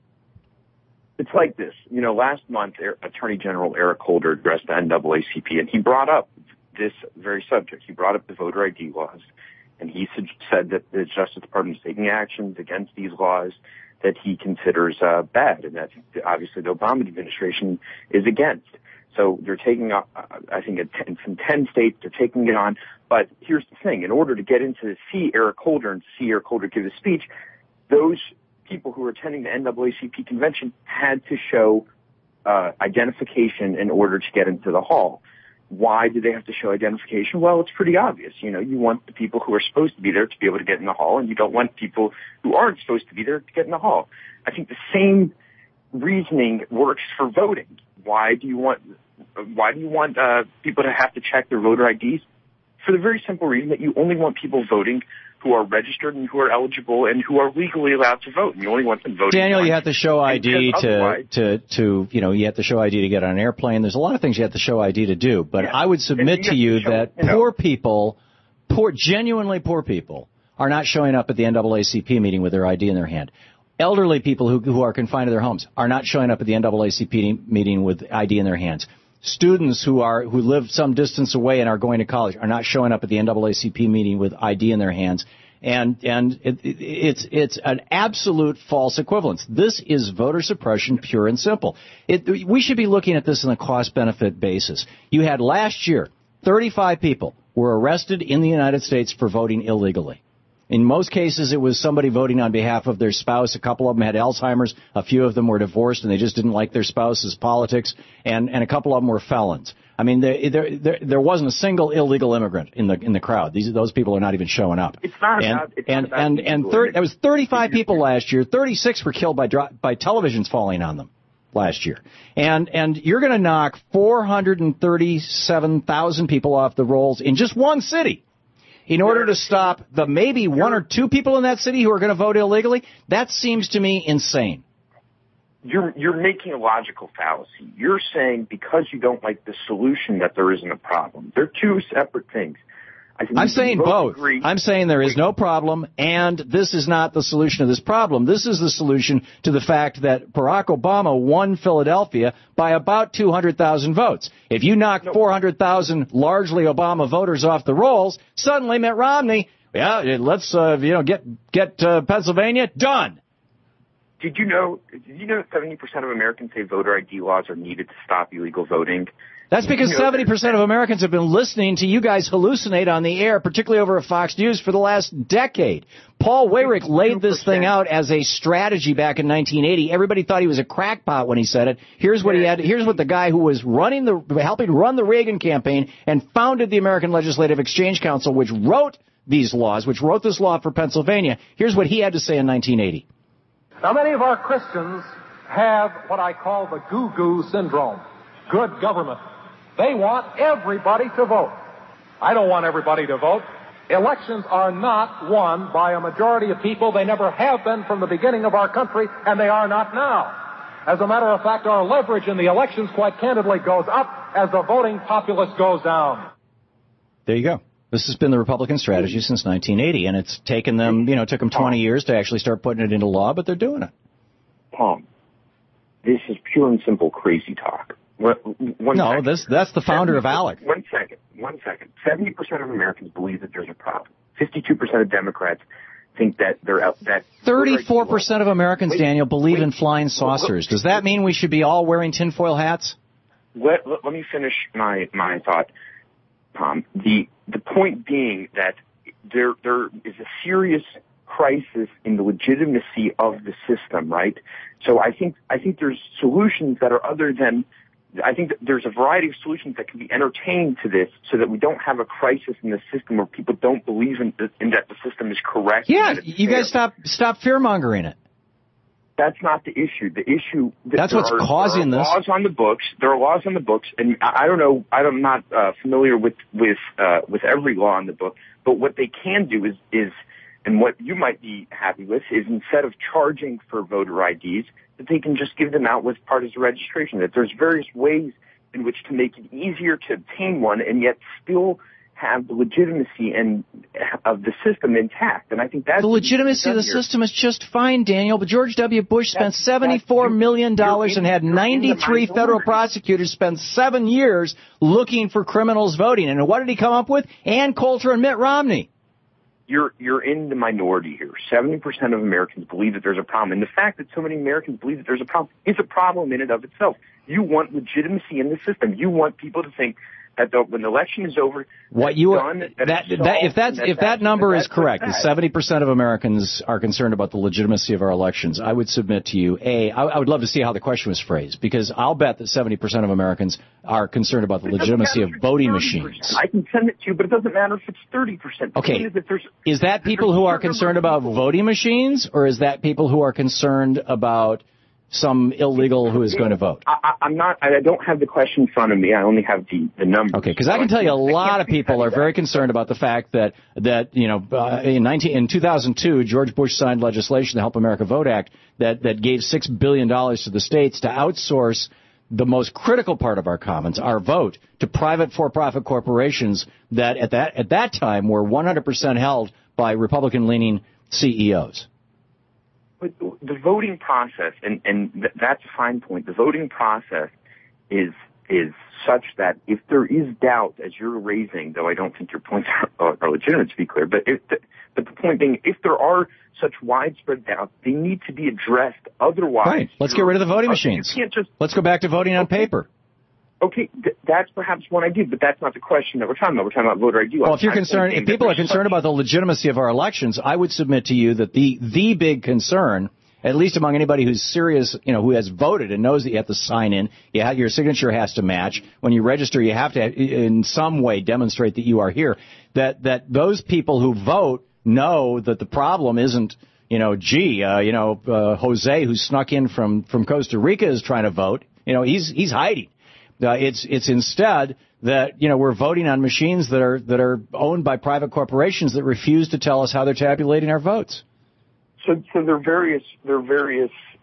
It's like this. You know, last month, Attorney General Eric Holder addressed the N double A C P, and he brought up this very subject. He brought up the voter I D laws, and he said that the Justice Department is taking actions against these laws that he considers uh, bad, and that obviously the Obama administration is against. So they're taking, uh, I think, in ten states, they're taking it on. But here's the thing. In order to get into see Eric Holder and see Eric Holder give a speech, those people who were attending the N double A C P convention had to show uh, identification in order to get into the hall. Why do they have to show identification? Well, it's pretty obvious. You know, you want the people who are supposed to be there to be able to get in the hall, and you don't want people who aren't supposed to be there to get in the hall. I think the same reasoning works for voting. Why do you want why do you want uh, people to have to check their voter I Ds? For the very simple reason that you only want people voting who are registered and who are eligible and who are legally allowed to vote. And you only want them voting. Daniel, once. You have to show I D to, to, to, you know, you have to show I D to get on an airplane. There's a lot of things you have to show I D to do. But yeah. I would submit you to you show, that you know, poor people, poor, genuinely poor people, are not showing up at the N double A C P meeting with their I D in their hand. Elderly people who, who are confined to their homes are not showing up at the N double A C P meeting with I D in their hands. Students who are who live some distance away and are going to college are not showing up at the N double A C P meeting with I D in their hands. And and it, it, it's it's an absolute false equivalence. This is voter suppression, pure and simple. It, we should be looking at this on a cost-benefit basis. You had last year, thirty-five people were arrested in the United States for voting illegally. In most cases, it was somebody voting on behalf of their spouse. A couple of them had Alzheimer's. A few of them were divorced, and they just didn't like their spouse's politics. And, and a couple of them were felons. I mean, there, there, there, there wasn't a single illegal immigrant in the in the crowd. These those people are not even showing up. It's not and, about. It's and not about and and thir- there was thirty-five people last year. thirty-six were killed by dro- by televisions falling on them last year. And and you're going to knock four hundred thirty-seven thousand people off the rolls in just one city. In order to stop the maybe one or two people in that city who are going to vote illegally, that seems to me insane. you're you're making a logical fallacy. You're saying because you don't like the solution that there isn't a problem. They're two separate things. I think I'm saying both. Agree. I'm saying there is no problem, and this is not the solution to this problem. This is the solution to the fact that Barack Obama won Philadelphia by about two hundred thousand votes. If you knock four hundred thousand largely Obama voters off the rolls, suddenly Mitt Romney, yeah, let's uh, you know get get uh, Pennsylvania done. Did you know? Did you know that seventy percent of Americans say voter I D laws are needed to stop illegal voting? That's because seventy percent of Americans have been listening to you guys hallucinate on the air, particularly over at Fox News, for the last decade. Paul Weyrich laid this thing out as a strategy back in nineteen eighty. Everybody thought he was a crackpot when he said it. Here's what he had. Here's what the guy who was running the, helping run the Reagan campaign and founded the American Legislative Exchange Council, which wrote these laws, which wrote this law for Pennsylvania. Here's what he had to say in nineteen eighty. Now, many of our Christians have what I call the goo-goo syndrome. Good government. They want everybody to vote. I don't want everybody to vote. Elections are not won by a majority of people. They never have been from the beginning of our country, and they are not now. As a matter of fact, our leverage in the elections, quite candidly, goes up as the voting populace goes down. There you go. This has been the Republican strategy since nineteen eighty, and it's taken them, you know, it took them twenty years to actually start putting it into law, but they're doing it. Tom, this is pure and simple crazy talk. One no, second. this that's the founder of ALEC. One second, one second. seventy percent of Americans believe that there's a problem. fifty-two percent of Democrats think that they're out. That thirty-four percent of Americans, wait, Daniel, believe wait, in flying saucers. Does that mean we should be all wearing tinfoil hats? Let, let, let me finish my, my thought, Tom. The the point being that there there is a serious crisis in the legitimacy of the system, right? So I think I think there's solutions that are other than. I think that there's a variety of solutions that can be entertained to this so that we don't have a crisis in the system where people don't believe in, the, in that the system is correct. Yeah, you fair. guys stop stop fear-mongering it. That's not the issue. The issue... That That's what's are, causing there are this. laws on the books. There are laws on the books, and I, I don't know, I'm not uh, familiar with, with, uh, with every law on the book, but what they can do is, is, and what you might be happy with, is instead of charging for voter I Ds, that they can just give them out with partisan registration, that there's various ways in which to make it easier to obtain one and yet still have the legitimacy and of the system intact. And I think that's... The legitimacy of the here. system is just fine, Daniel, but George W. Bush spent that's, seventy-four that's, million dollars in, and had ninety-three federal prosecutors spend seven years looking for criminals voting. And what did he come up with? Ann Coulter and Mitt Romney. You're you're in the minority here. seventy percent of Americans believe that there's a problem. And the fact that so many Americans believe that there's a problem is a problem in and of itself. You want legitimacy in the system. You want people to think that the, when the election is over, what you done, that, that, that if that's that if that number is correct, if seventy percent of Americans are concerned about the legitimacy of our elections, I would submit to you, A, I, I would love to see how the question was phrased, because I'll bet that seventy percent of Americans are concerned about the legitimacy of voting machines. I can send it to you, but it doesn't matter if it's thirty percent. Okay. Is that, is that people who are concerned about voting machines, or is that people who are concerned about some illegal who is going to vote? I, I'm not. I don't have the question in front of me. I only have the, the numbers. Okay, because I can tell you a lot of people are very concerned about the fact that that you know uh, in nineteen in two thousand two George Bush signed legislation, the Help America Vote Act, that that gave six billion dollars to the states to outsource the most critical part of our commons, our vote, to private for-profit corporations that at that at that time were one hundred percent held by Republican-leaning C E Os. But the voting process, and, and th- that's a fine point, the voting process is is such that if there is doubt, as you're raising, though I don't think your points are, are legitimate, to be clear, but, if the, but the point being, if there are such widespread doubts, they need to be addressed. Otherwise... Right. Let's get rid of the voting machines. You can't just, Let's go back to voting on paper. Okay, th- that's perhaps one idea, but that's not the question that we're talking about. We're talking about voter I D. Well, if you're concerned, if people are concerned about the legitimacy of our elections, I would submit to you that the the big concern, at least among anybody who's serious, you know, who has voted and knows that you have to sign in, you have, your signature has to match. When you register, you have to, in some way, demonstrate that you are here. That that those people who vote know that the problem isn't, you know, gee, uh, you know, uh, Jose, who snuck in from from Costa Rica, is trying to vote. You know, he's he's hiding. Uh, it's it's instead that, you know, we're voting on machines that are that are owned by private corporations that refuse to tell us how they're tabulating our votes. So, so there are various there are various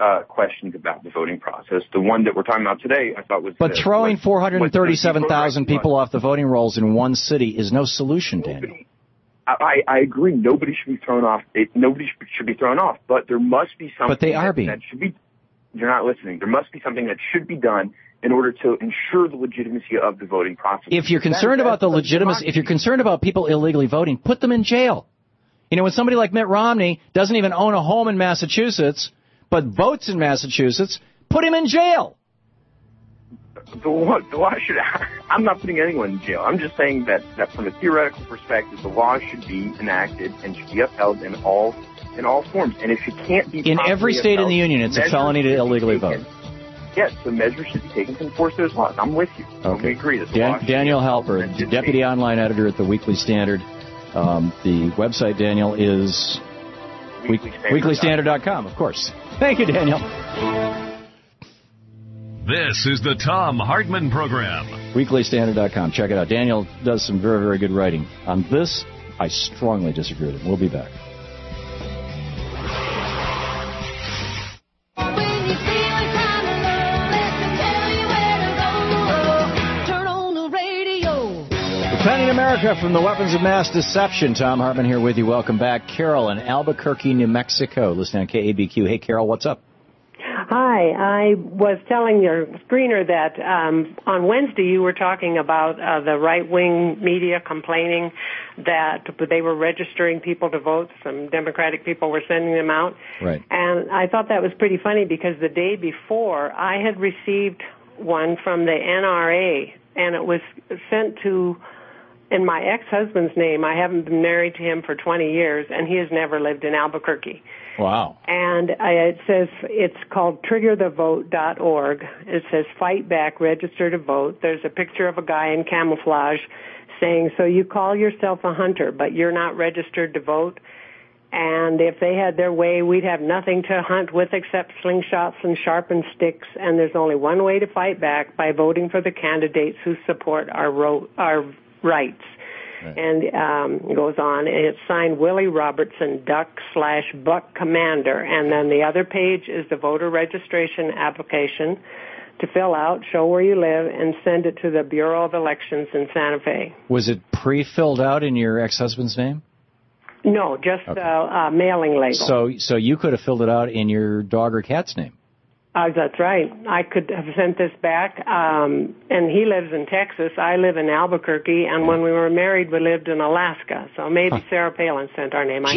uh, questions about the voting process. The one that we're talking about today, I thought was. But the, throwing what, four hundred thirty-seven thousand people off the voting rolls in one city is no solution, Daniel. I, I agree. Nobody should be thrown off. It, nobody should, should be thrown off. But there must be something. But they are that, being. that should be. You're not listening. There must be something that should be done in order to ensure the legitimacy of the voting process. If you're concerned that, about the legitimacy, if you're concerned about people illegally voting, put them in jail. You know, when somebody like Mitt Romney doesn't even own a home in Massachusetts, but votes in Massachusetts, put him in jail. The law, the law should. I'm not putting anyone in jail. I'm just saying that, that from a theoretical perspective, the law should be enacted and should be upheld in all in all forms. And if it can't be in every state in the union, it's a felony to illegally vote. Yes, the measures should be taken to enforce those laws. I'm with you. Okay. We agree that the Dan- law should Daniel be Halper, deputy online editor at the Weekly Standard. Um, the website, Daniel, is weekly standard dot com, of course. Thank you, Daniel. This is the Thom Hartmann Program. weekly standard dot com. Check it out. Daniel does some very, very good writing. On this, I strongly disagree with him. We'll be back. Defending America from the weapons of mass deception. Thom Hartmann here with you. Welcome back. Carol in Albuquerque, New Mexico, listening on K A B Q. Hey, Carol, what's up? Hi. I was telling your screener that um, on Wednesday you were talking about uh, the right-wing media complaining that they were registering people to vote. Some Democratic people were sending them out. Right. And I thought that was pretty funny because the day before I had received one from the N R A, and it was sent to... in my ex-husband's name. I haven't been married to him for twenty years, and he has never lived in Albuquerque. Wow. And I, it says, it's called trigger the vote dot org. It says, fight back, register to vote. There's a picture of a guy in camouflage saying, so you call yourself a hunter, but you're not registered to vote. And if they had their way, we'd have nothing to hunt with except slingshots and sharpened sticks. And there's only one way to fight back, by voting for the candidates who support our ro- our rights. Right. And um, it goes on, and it's signed Willie Robertson, Duck slash Buck Commander. And then the other page is the voter registration application to fill out, show where you live, and send it to the Bureau of Elections in Santa Fe. Was it pre-filled out in your ex-husband's name? No, just okay. uh, uh, mailing label. So, so you could have filled it out in your dog or cat's name. Uh, that's right. I could have sent this back, um, and he lives in Texas. I live in Albuquerque, and when we were married, we lived in Alaska. So maybe huh. Sarah Palin sent our name.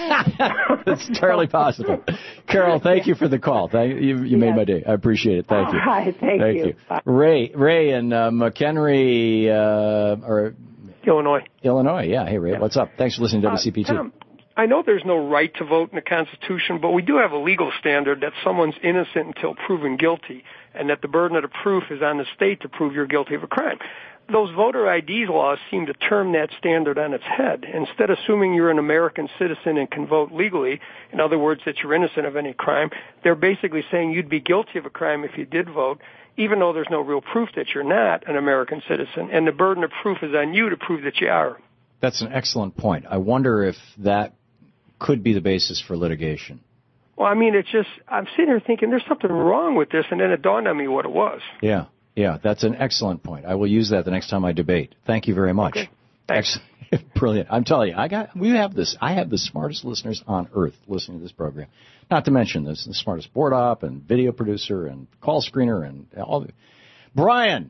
I That's entirely possible. Carol, thank you for the call. Thank you. You made yes. my day. I appreciate it. Thank you. All right, thank, thank you. you. Ray, Ray in uh, McHenry, uh, or Illinois. Illinois. Yeah. Hey, Ray. Yeah. What's up? Thanks for listening to W C P two. Uh, Tom, I know there's no right to vote in the Constitution, but we do have a legal standard that someone's innocent until proven guilty, and that the burden of the proof is on the state to prove you're guilty of a crime. Those voter I D laws seem to turn that standard on its head. Instead of assuming you're an American citizen and can vote legally, in other words, that you're innocent of any crime, they're basically saying you'd be guilty of a crime if you did vote, even though there's no real proof that you're not an American citizen, and the burden of proof is on you to prove that you are. That's an excellent point. I wonder if that could be the basis for litigation. Well, I mean, it's just, I'm sitting here thinking there's something wrong with this, and then it dawned on me what it was. Yeah, yeah, that's an excellent point. I will use that the next time I debate. Thank you very much. Okay. Thanks. Brilliant. I'm telling you, I got, we have this, I have the smartest listeners on earth listening to this program. Not to mention this, the smartest board op and video producer and call screener and all the, Brian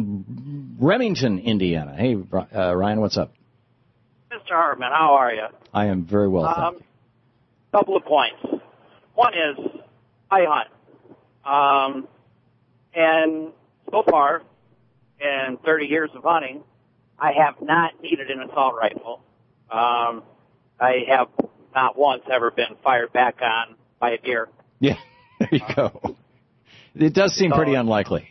in Remington, Indiana. Hey, uh, Ryan, what's up? Mister Hartman, how are you? I am very well, thank um, you. Couple of points. One is, I hunt. Um, and so far, in thirty years of hunting, I have not needed an assault rifle. Um, I have not once ever been fired back on by a deer. Yeah, there you go. It does seem so, pretty unlikely.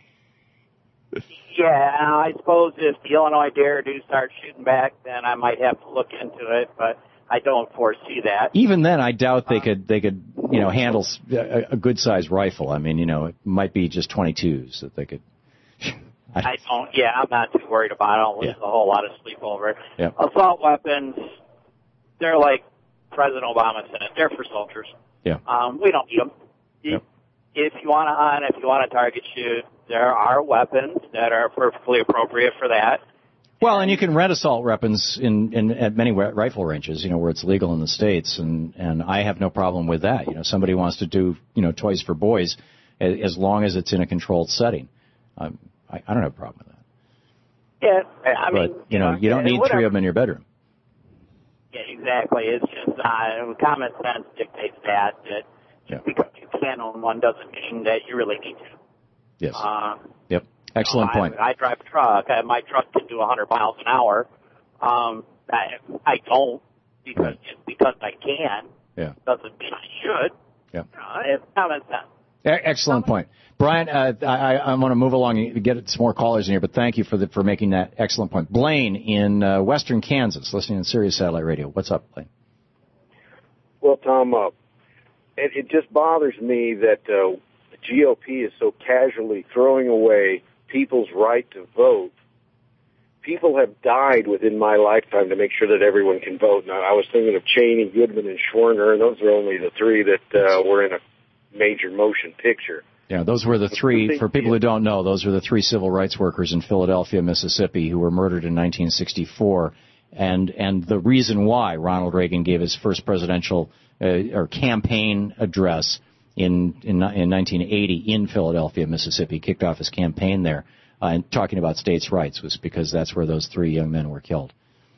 Yeah, I suppose if the Illinois deer do start shooting back, then I might have to look into it, but I don't foresee that. Even then, I doubt they could, they could, you know, handle a, a good-sized rifle. I mean, you know, it might be just twenty-twos that they could. I, I don't, yeah, I'm not too worried about it. I don't lose yeah. a whole lot of sleep over it. Yep. Assault weapons, they're like President Obama said, they're for soldiers. Yeah. Um, we don't need them. You, yep. if you want to hunt, if you want to target shoot, there are weapons that are perfectly appropriate for that. Well, and you can rent assault weapons in, in at many rifle ranges, you know, where it's legal in the States, and, and I have no problem with that. You know, somebody wants to do, you know, Toys for Boys as long as it's in a controlled setting. Um, I, I don't have a problem with that. Yeah, I mean, but, you know, you don't need whatever. three of them in your bedroom. Yeah, exactly. It's just uh, common sense dictates that, that just because you can own one doesn't mean that you really need to. Yes. Uh, yep. Excellent I, point. I drive a truck. I, my truck can do one hundred miles an hour. Um, I, I don't because right. just because I can yeah. doesn't mean I should. Yeah. Uh, it's common sense. Excellent point. Brian, uh, I, I want to move along and get some more callers in here, but thank you for the, for making that excellent point. Blaine in uh, western Kansas, listening on Sirius Satellite Radio. What's up, Blaine? Well, Tom, uh, it, it just bothers me that uh, the G O P is so casually throwing away people's right to vote. People have died within my lifetime to make sure that everyone can vote. Now, I was thinking of Cheney, Goodman, and Schwerner, and those are only the three that uh, were in a major motion picture. Yeah, those were the three, for people who don't know, those were the three civil rights workers in Philadelphia, Mississippi, who were murdered in nineteen sixty-four. And and the reason why Ronald Reagan gave his first presidential uh, or campaign address in, in in nineteen eighty in Philadelphia, Mississippi, kicked off his campaign there, uh, and talking about states' rights, was because that's where those three young men were killed.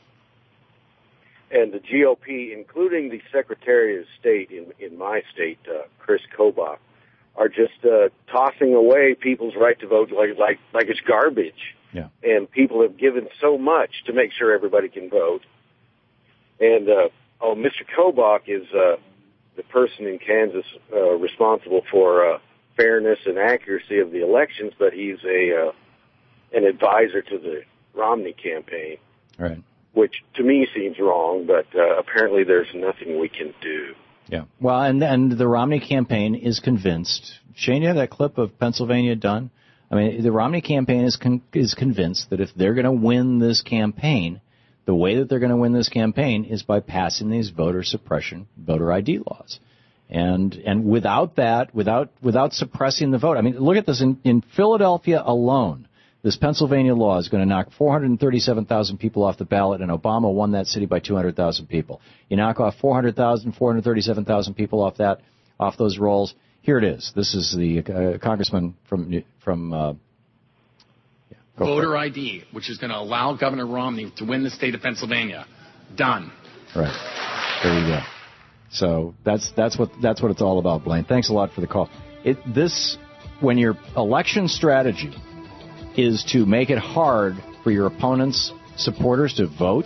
And the G O P, including the Secretary of State in, in my state, uh, Chris Kobach, are just uh, tossing away people's right to vote like like like it's garbage. Yeah. And people have given so much to make sure everybody can vote. And uh, oh, Mister Kobach is uh, the person in Kansas uh, responsible for uh, fairness and accuracy of the elections, but he's a uh, an advisor to the Romney campaign. Right. Which to me seems wrong, but uh, apparently there's nothing we can do. Yeah. Well, and and the Romney campaign is convinced. Shane, you have that clip of Pennsylvania done? I mean, the Romney campaign is con- is convinced that if they're going to win this campaign, the way that they're going to win this campaign is by passing these voter suppression, voter I D laws. And and without that, without without suppressing the vote, I mean, look at this. In, in Philadelphia alone, this Pennsylvania law is going to knock four hundred thirty-seven thousand people off the ballot, and Obama won that city by two hundred thousand people. You knock off four hundred thousand, four hundred thirty-seven thousand people off that, off those rolls. Here it is. This is the uh, congressman from from uh, yeah, voter I D, which is going to allow Governor Romney to win the state of Pennsylvania. Done. Right. There you go. So that's that's what that's what it's all about, Blaine. Thanks a lot for the call. It this when your election strategy is to make it hard for your opponent's supporters to vote,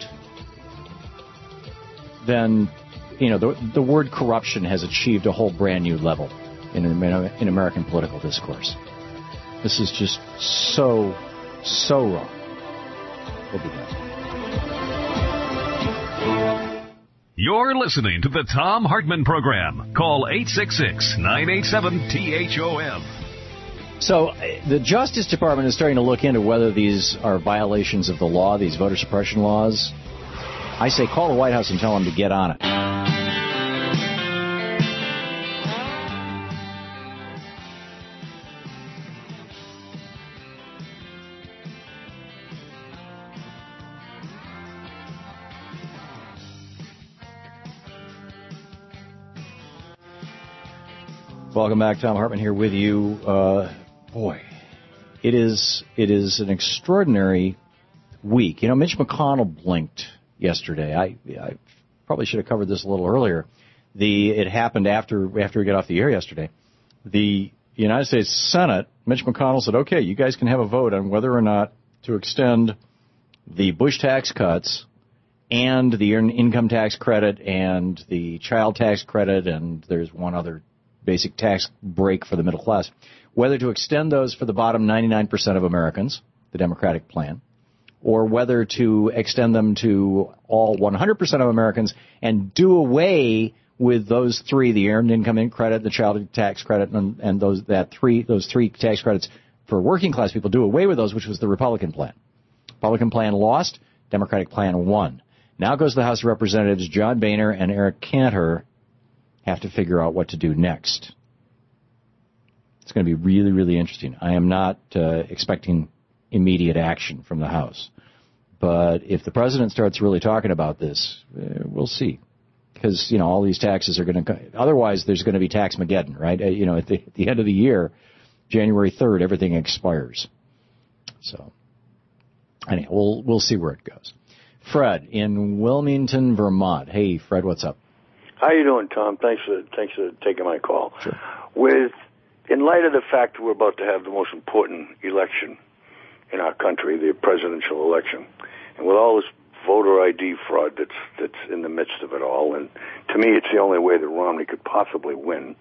then, you know, the, the word corruption has achieved a whole brand new level in, in American political discourse. This is just so, so wrong. We'll be back. You're listening to the Tom Hartman Program. Call eight six six, nine eight seven, T H O M. So uh, the Justice Department is starting to look into whether these are violations of the law, these voter suppression laws. I say call the White House and tell them to get on it. Welcome back. Tom Hartman here with you. Uh, boy, it is it is an extraordinary week. You know, Mitch McConnell blinked yesterday. I, I probably should have covered this a little earlier. The it happened after after we got off the air yesterday. The United States Senate, Mitch McConnell said, "Okay, you guys can have a vote on whether or not to extend the Bush tax cuts and the income tax credit and the child tax credit, and there's one other basic tax break for the middle class, whether to extend those for the bottom ninety-nine percent of Americans, the Democratic plan, or whether to extend them to all one hundred percent of Americans and do away with those three, the earned income credit, the child tax credit, and, and those that three those three tax credits for working class people, do away with those, which was the Republican plan. Republican plan lost, Democratic plan won. Now goes to the House of Representatives. John Boehner and Eric Cantor have to figure out what to do next. It's going to be really, really interesting. I am not uh, expecting immediate action from the House. But if the president starts really talking about this, uh, we'll see. Because, you know, all these taxes are going to... Otherwise, there's going to be Taxmageddon, right? Uh, you know, at the, at the end of the year, January third, everything expires. So, anyway, we'll, we'll see where it goes. Fred in Wilmington, Vermont. Hey, Fred, what's up? How you doing, Tom? Thanks for thanks for taking my call. Sure. With in light of the fact that we're about to have the most important election in our country, the presidential election, and with all this voter I D fraud that's that's in the midst of it all, and to me, it's the only way that Romney could possibly win.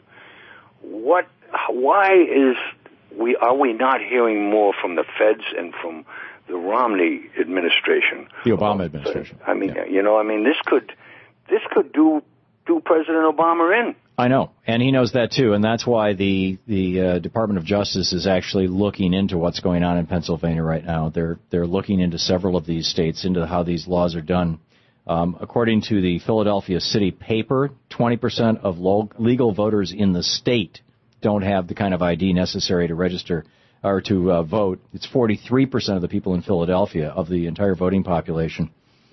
What? Why is we are we not hearing more from the feds and from the Romney administration? The Obama administration. I mean, yeah. you know, I mean, this could this could do do President Obama in. I know, and he knows that too, and that's why the the uh, Department of Justice is actually looking into what's going on in Pennsylvania right now. They're they're looking into several of these states, into how these laws are done. Um, according to the Philadelphia City paper, twenty percent of lo- legal voters in the state don't have the kind of I D necessary to register or to uh, vote. It's forty-three percent of the people in Philadelphia of the entire voting population.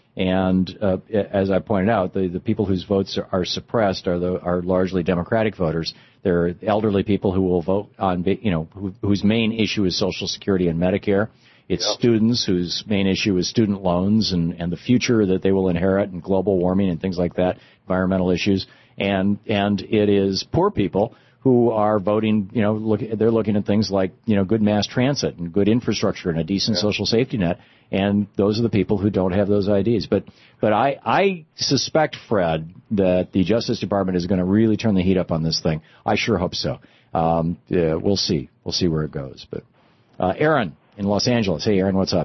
And uh, as I pointed out, the, the people whose votes are, are suppressed are the are largely Democratic voters. They're elderly people who will vote on, you know, who, whose main issue is Social Security and Medicare. It's yep. students whose main issue is student loans and, and the future that they will inherit and global warming and things like that, environmental issues. And and it is poor people who are voting, you know, look, they're looking at things like, you know, good mass transit and good infrastructure and a decent yeah. social safety net. And those are the people who don't have those I Ds. But but I, I suspect, Fred, that the Justice Department is going to really turn the heat up on this thing. I sure hope so. Um, yeah, we'll see. We'll see where it goes. But uh, Aaron in Los Angeles. Hey, Aaron, what's up?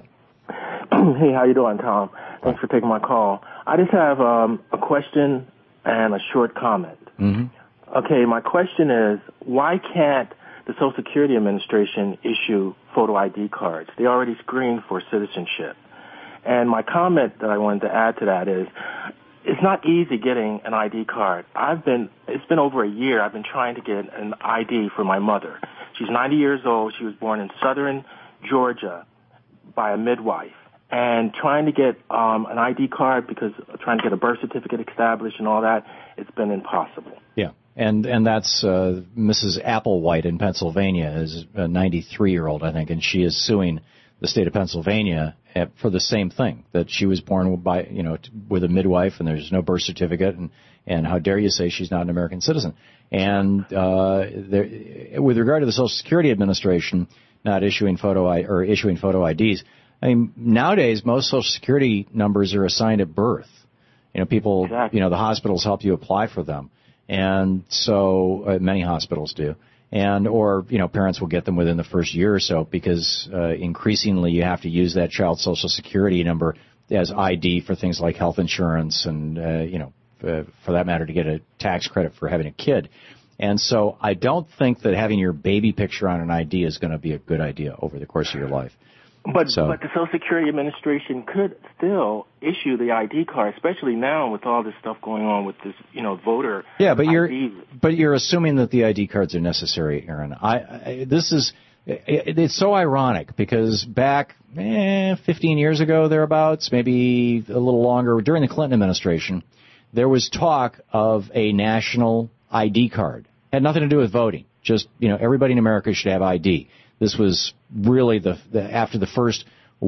Hey, how you doing, Tom? Thanks for taking my call. I just have um, a question and a short comment. Mm-hmm. Okay, my question is, why can't the Social Security Administration issue photo I D cards? They already screen for citizenship. And my comment that I wanted to add to that is, it's not easy getting an I D card. I've been, it's been over a year, I've been trying to get an I D for my mother. She's ninety years old. She was born in southern Georgia by a midwife. And trying to get um, an I D card, because trying to get a birth certificate established and all that, it's been impossible. Yeah. And and that's uh, Missus Applewhite in Pennsylvania, is a ninety-three-year-old, I think, and she is suing the state of Pennsylvania for the same thing, that she was born by, you know, with a midwife and there's no birth certificate, and, and how dare you say she's not an American citizen. And uh, there, with regard to the Social Security Administration not issuing photo I, or issuing photo I Ds, I mean, nowadays most Social Security numbers are assigned at birth. You know, people, exactly. you know, the hospitals help you apply for them. And so uh, many hospitals do. And or, you know, parents will get them within the first year or so, because uh, increasingly you have to use that child's Social Security number as I D for things like health insurance and, uh, you know, uh, for that matter, to get a tax credit for having a kid. And so I don't think that having your baby picture on an I D is going to be a good idea over the course of your life. But so, but the Social Security Administration could still issue the I D card, especially now with all this stuff going on with this, you know, voter. Yeah, but you're I D. but you're assuming that the I D cards are necessary, Aaron. I, I this is it, it's so ironic, because back eh, fifteen years ago thereabouts, maybe a little longer, during the Clinton administration, there was talk of a national I D card. It had nothing to do with voting. Just, you know, everybody in America should have I D. This was really the, the after the first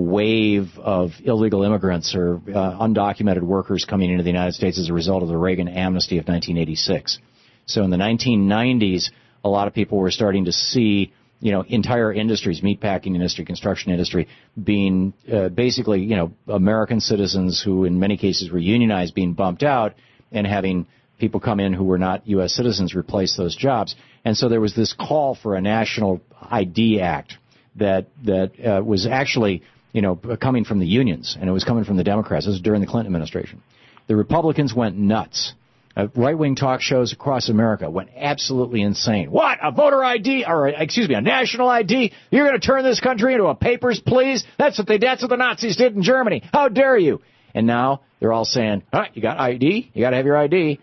wave of illegal immigrants or uh, undocumented workers coming into the United States as a result of the Reagan amnesty of nineteen eighty-six. So in the nineteen nineties, a lot of people were starting to see, you know, entire industries, meatpacking industry, construction industry, being uh, basically, you know, American citizens who in many cases were unionized being bumped out, and having people come in who were not U S citizens replace those jobs. And so there was this call for a national I D Act that that uh, was actually, you know, coming from the unions, and it was coming from the Democrats. This was during the Clinton administration. The Republicans went nuts. Uh, right-wing talk shows across America went absolutely insane. What? A voter I D, or excuse me, a national I D? You're going to turn this country into a papers, please? That's what they, that's what the Nazis did in Germany. How dare you? And now they're all saying, all right, you got I D, you got to have your I D.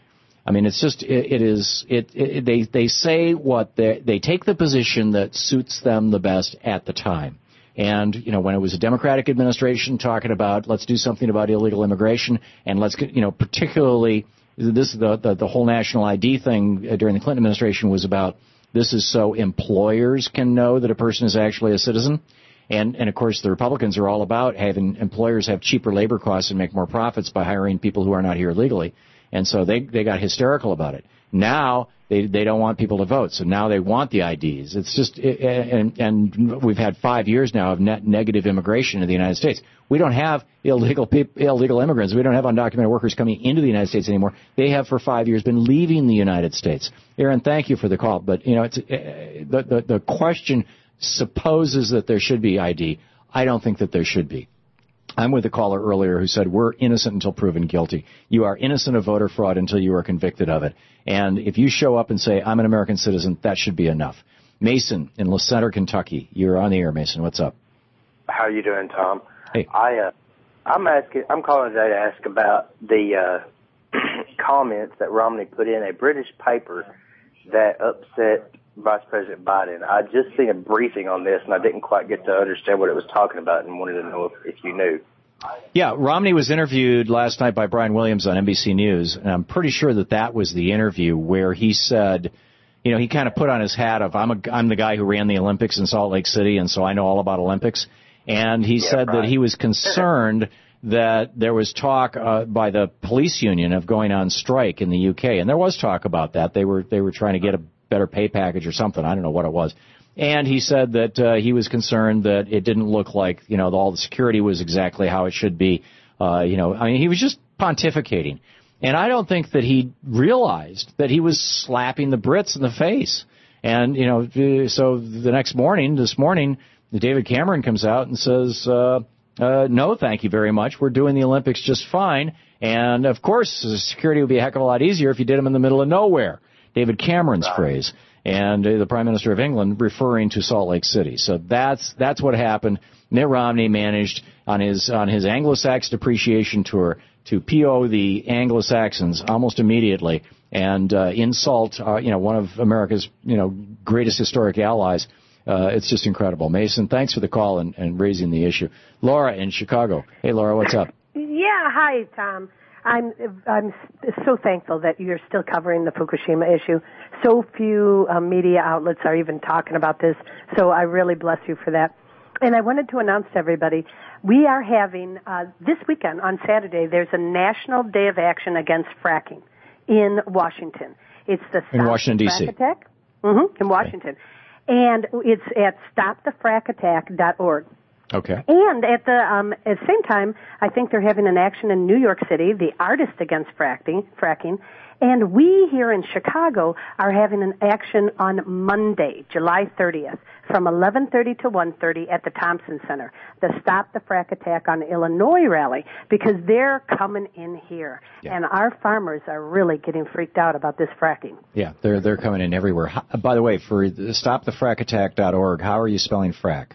I mean, it's just, it, it is, it, it, they, they say what they, they take the position that suits them the best at the time. And, you know, when it was a Democratic administration talking about, let's do something about illegal immigration, and let's, you know, particularly, this, the, the, the whole national I D thing during the Clinton administration was about, this is so employers can know that a person is actually a citizen. And, and of course, the Republicans are all about having employers have cheaper labor costs and make more profits by hiring people who are not here legally. And so they, they got hysterical about it. Now they, they don't want people to vote. So now they want the I Ds. It's just, and, and we've had five years now of net negative immigration in the United States. We don't have illegal people, illegal immigrants. We don't have undocumented workers coming into the United States anymore. They have for five years been leaving the United States. Aaron, thank you for the call. But, you know, it's, uh, the, the, the question supposes that there should be I D. I don't think that there should be. I'm with the caller earlier who said we're innocent until proven guilty. You are innocent of voter fraud until you are convicted of it. And if you show up and say, I'm an American citizen, that should be enough. Mason in La Center, Kentucky. You're on the air, Mason. What's up? How are you doing, Tom? Hey. I, uh, I'm asking, I'm calling today to ask about the, uh, comments that Romney put in a British paper that upset Vice President Biden. I just seen a briefing on this, and I didn't quite get to understand what it was talking about and wanted to know if, if you knew. Yeah, Romney was interviewed last night by Brian Williams on N B C News, and I'm pretty sure that that was the interview where he said, you know, he kind of put on his hat of, I'm, a, I'm the guy who ran the Olympics in Salt Lake City, and so I know all about Olympics. And he yeah, said right. that he was concerned that there was talk uh, by the police union of going on strike in the U K, and there was talk about that. They were they were trying to get a better pay package or something. I don't know what it was. And he said that uh, he was concerned that it didn't look like, you know, all the security was exactly how it should be. Uh, you know, I mean, he was just pontificating. And I don't think that he realized that he was slapping the Brits in the face. And, you know, so the next morning, this morning, David Cameron comes out and says, uh, uh, no, thank you very much. We're doing the Olympics just fine. And, of course, security would be a heck of a lot easier if you did them in the middle of nowhere. David Cameron's right. phrase, and uh, the Prime Minister of England referring to Salt Lake City. So that's that's what happened. Mitt Romney managed on his on his Anglo-Saxon appreciation tour to P O the Anglo-Saxons almost immediately and uh, insult uh, you know one of America's you know greatest historic allies. Uh, it's just incredible. Mason, thanks for the call and, and raising the issue. Laura in Chicago. Hey, Laura, what's up? Yeah, hi, Tom. I'm I'm so thankful that you're still covering the Fukushima issue. So few uh, media outlets are even talking about this, so I really bless you for that. And I wanted to announce to everybody, we are having, uh, this weekend on Saturday, there's a National Day of Action Against Fracking in Washington. It's the Stop in Washington, D C. Attack. Mm-hmm, in Washington. Okay. And it's at stop the frack attack dot org. Okay. And at the um, at the same time, I think they're having an action in New York City, the Artists Against Fracking, fracking. And we here in Chicago are having an action on Monday, July thirtieth, from eleven thirty to one thirty at the Thompson Center, the Stop the Frack Attack on Illinois rally, because they're coming in here. Yeah. And our farmers are really getting freaked out about this fracking. Yeah, they're they're coming in everywhere. How, by the way, for stop the frack attack dot org, how are you spelling frack?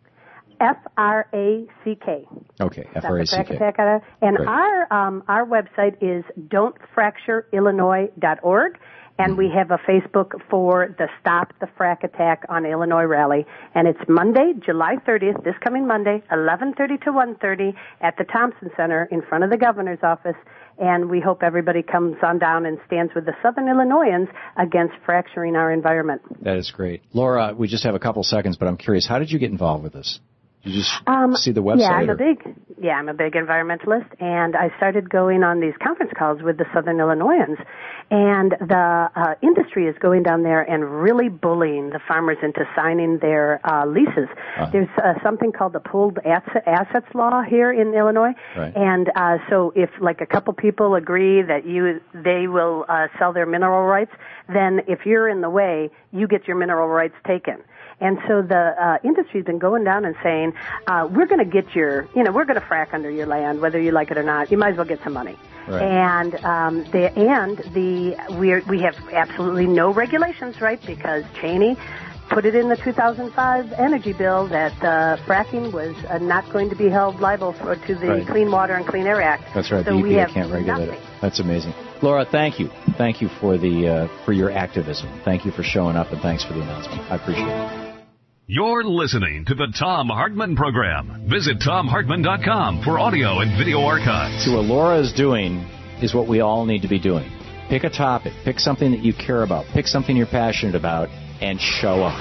F R A C K. Okay, F R A C K. And Great. our um, our website is don't fracture illinois dot org, and mm-hmm. we have a Facebook for the Stop the Frack Attack on Illinois rally, and it's Monday, July thirtieth, this coming Monday, eleven thirty to one thirty at the Thompson Center in front of the governor's office, and we hope everybody comes on down and stands with the Southern Illinoisans against fracturing our environment. That is great. Laura, we just have a couple seconds, but I'm curious, how did you get involved with this? Did you just um, see the website? Yeah, I'm or? a big, yeah, I'm a big environmentalist, and I started going on these conference calls with the Southern Illinoisans, and the uh, industry is going down there and really bullying the farmers into signing their uh, leases. Uh-huh. There's uh, something called the Pooled Assets Law here in Illinois, right. and uh, so if like a couple people agree that you they will uh, sell their mineral rights, then if you're in the way, you get your mineral rights taken. And so the uh, industry's been going down and saying, uh, we're going to get your, you know, we're going to frack under your land, whether you like it or not. You might as well get some money. Right. And um, the and the we we have absolutely no regulations, right? Because Cheney put it in the two thousand five energy bill that uh, fracking was uh, not going to be held liable for, to the Right. Clean Water and Clean Air Act. That's right. So the we E P A have can't regulate nothing. it. That's amazing. Laura, thank you. Thank you for the uh, for your activism. Thank you for showing up, and thanks for the announcement. I appreciate it. You're listening to the Tom Hartman Program. Visit tom hartman dot com for audio and video archives. See, what Laura is doing is what we all need to be doing. Pick a topic. Pick something that you care about. Pick something you're passionate about, and show up.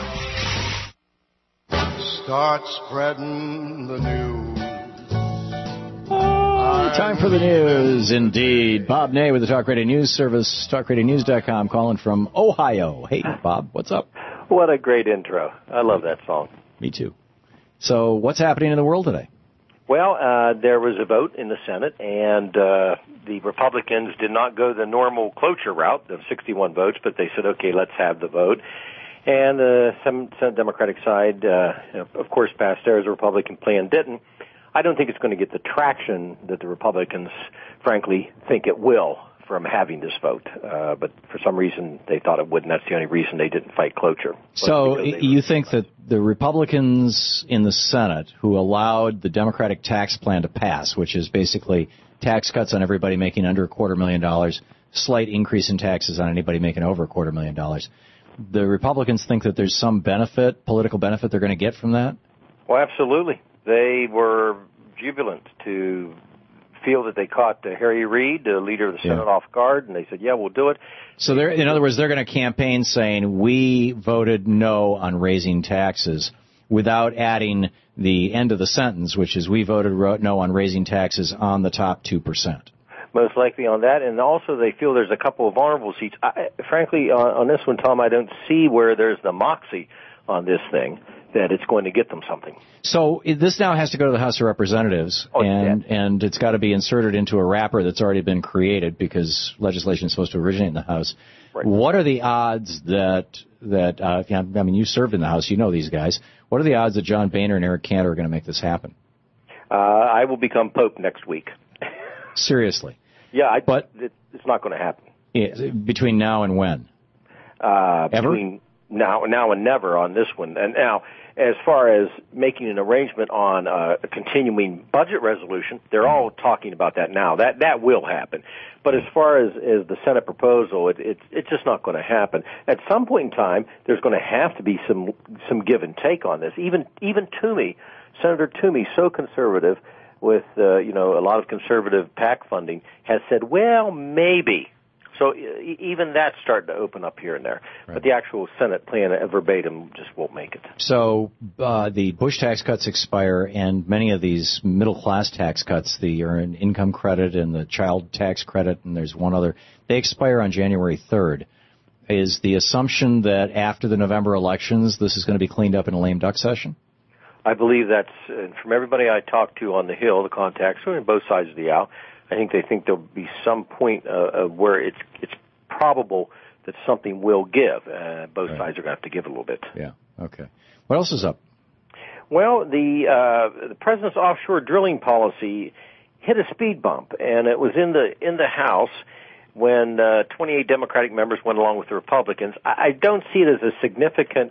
Start spreading the news. Oh, time for the news, indeed. Bob Ney with the Talk Radio News Service, talk radio news dot com, calling from Ohio. Hey, Bob, what's up? What a great intro. I love that song. Me too. So what's happening in the world today? Well, uh, there was a vote in the Senate, and uh, the Republicans did not go the normal cloture route of sixty-one votes, but they said, okay, let's have the vote. And the uh, Senate Democratic side, uh, of course, passed theirs. The Republican plan didn't. I don't think it's going to get the traction that the Republicans, frankly, think it will from having this vote. Uh, but for some reason, they thought it wouldn't. That's the only reason they didn't fight cloture. So you think that the Republicans in the Senate who allowed the Democratic tax plan to pass, which is basically tax cuts on everybody making under a quarter million dollars, slight increase in taxes on anybody making over a quarter million dollars, the Republicans think that there's some benefit, political benefit they're going to get from that? Well, absolutely. They were jubilant to feel that they caught uh, Harry Reid, the leader of the Senate, Yeah. off guard, and they said, yeah, we'll do it. So they're, in other words, they're going to campaign saying, we voted no on raising taxes, without adding the end of the sentence, which is we voted ro- no on raising taxes on the top two percent. Most likely on that, and also they feel there's a couple of vulnerable seats. I, frankly, on, on this one, Tom, I don't see where there's the moxie on this thing that it's going to get them something. So it- this now has to go to the House of Representatives, Oh, and and it's got to be inserted into a wrapper that's already been created because legislation is supposed to originate in the House. Right. What are the odds that that uh, I mean, you served in the House, you know these guys. What are the odds that John Boehner and Eric Cantor are going to make this happen? Uh, I will become Pope next week. Seriously. Yeah, I, But- it, it's not going to happen. Yeah, between now and when? Uh, Ever? Between now, now and never on this one. And now, as far as making an arrangement on uh, a continuing budget resolution, they're all talking about that now. That that will happen. But as far as, as the Senate proposal, it, it, it's just not going to happen. At some point in time, there's going to have to be some some give and take on this. Even even Toomey, Senator Toomey, so conservative with uh, you know a lot of conservative PAC funding, has said, well, maybe. So e- even that's starting to open up here and there. Right. But the actual Senate plan uh, verbatim just won't make it. So uh, the Bush tax cuts expire, and many of these middle-class tax cuts, the earned income credit and the child tax credit, and there's one other, they expire on January third. Is the assumption that after the November elections, this is going to be cleaned up in a lame duck session? I believe that's, uh, from everybody I talked to on the Hill, the contacts, on both sides of the aisle, I think they think there'll be some point uh, of where it's it's probable that something will give. Uh, both Right. sides are going to have to give a little bit. Yeah. Okay. What else is up? Well, the uh, the president's offshore drilling policy hit a speed bump, and it was in the in the House when uh, twenty-eight Democratic members went along with the Republicans. I, I don't see it as a significant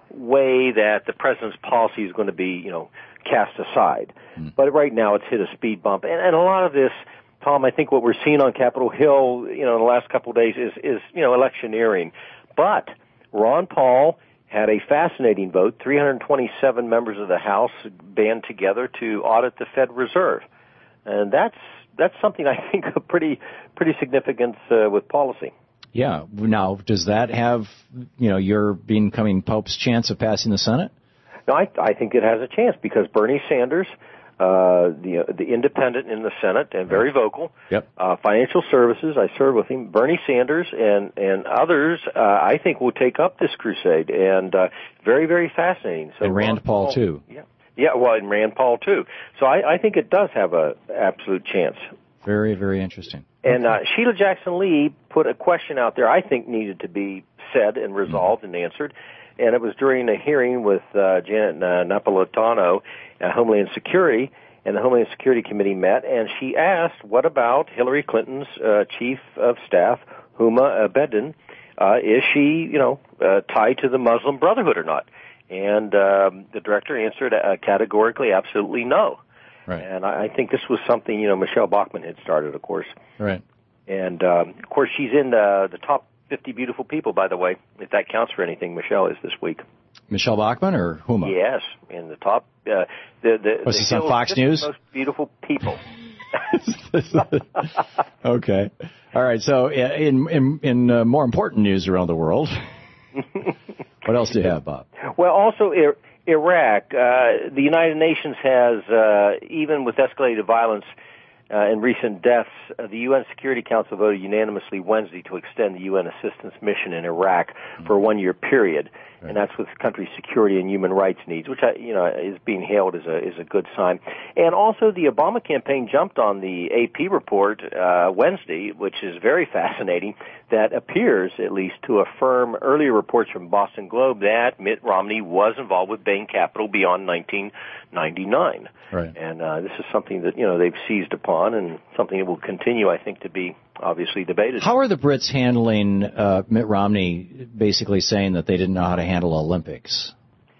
way that the president's policy is going to be, you know, cast aside. Mm. But right now, it's hit a speed bump, and, and a lot of this, Tom, I think what we're seeing on Capitol Hill, you know, in the last couple of days is is you know electioneering. But Ron Paul had a fascinating vote. three hundred twenty-seven members of the House band together to audit the Fed Reserve, and that's that's something I think of pretty pretty significance uh, with policy. Yeah. Now, does that have, you know, your becoming Pope's chance of passing the Senate? No, I, I think it has a chance because Bernie Sanders, uh, the the independent in the Senate and very vocal, Yep. uh, financial services, I serve with him. Bernie Sanders and and others, uh, I think will take up this crusade, and uh, very very fascinating. So And Rand Ron Paul, too. Yeah, yeah. Well, and Rand Paul too. So I, I think it does have a absolute chance. Very, very interesting. And uh, Sheila Jackson Lee put a question out there I think needed to be said and resolved and answered. And it was during a hearing with uh, Janet uh, Napolitano, uh, Homeland Security, and the Homeland Security Committee met, and she asked, what about Hillary Clinton's uh, chief of staff, Huma Abedin, uh, is she, you know, uh, tied to the Muslim Brotherhood or not? And um, the director answered uh, categorically, absolutely no. Right. And I, I think this was something, you know, Michelle Bachmann had started, of course. Right. And, um, of course, she's in the, the top fifty beautiful people, by the way, if that counts for anything. Michelle is this week. Michelle Bachmann or Huma? Yes, in the top. Uh, the the, Was the this on Fox News? Most beautiful people. Okay. All right. So, in in in uh, more important news around the world, what else do you have, Bob? Well, also I- Iraq. Uh, the United Nations has, uh, even with escalated violence uh, and recent deaths, uh, the U N Security Council voted unanimously Wednesday to extend the U N assistance mission in Iraq mm-hmm. for a one-year period. And that's with country's security and human rights needs, which I, you know is being hailed as a is a good sign. And also, the Obama campaign jumped on the A P report uh, Wednesday, which is very fascinating. That appears, at least, to affirm earlier reports from Boston Globe that Mitt Romney was involved with Bain Capital beyond nineteen ninety-nine. Right. And uh, this is something that you know they've seized upon, and something that will continue, I think, to be obviously debated. How are the Brits handling uh, Mitt Romney basically saying that they didn't know how to handle Olympics?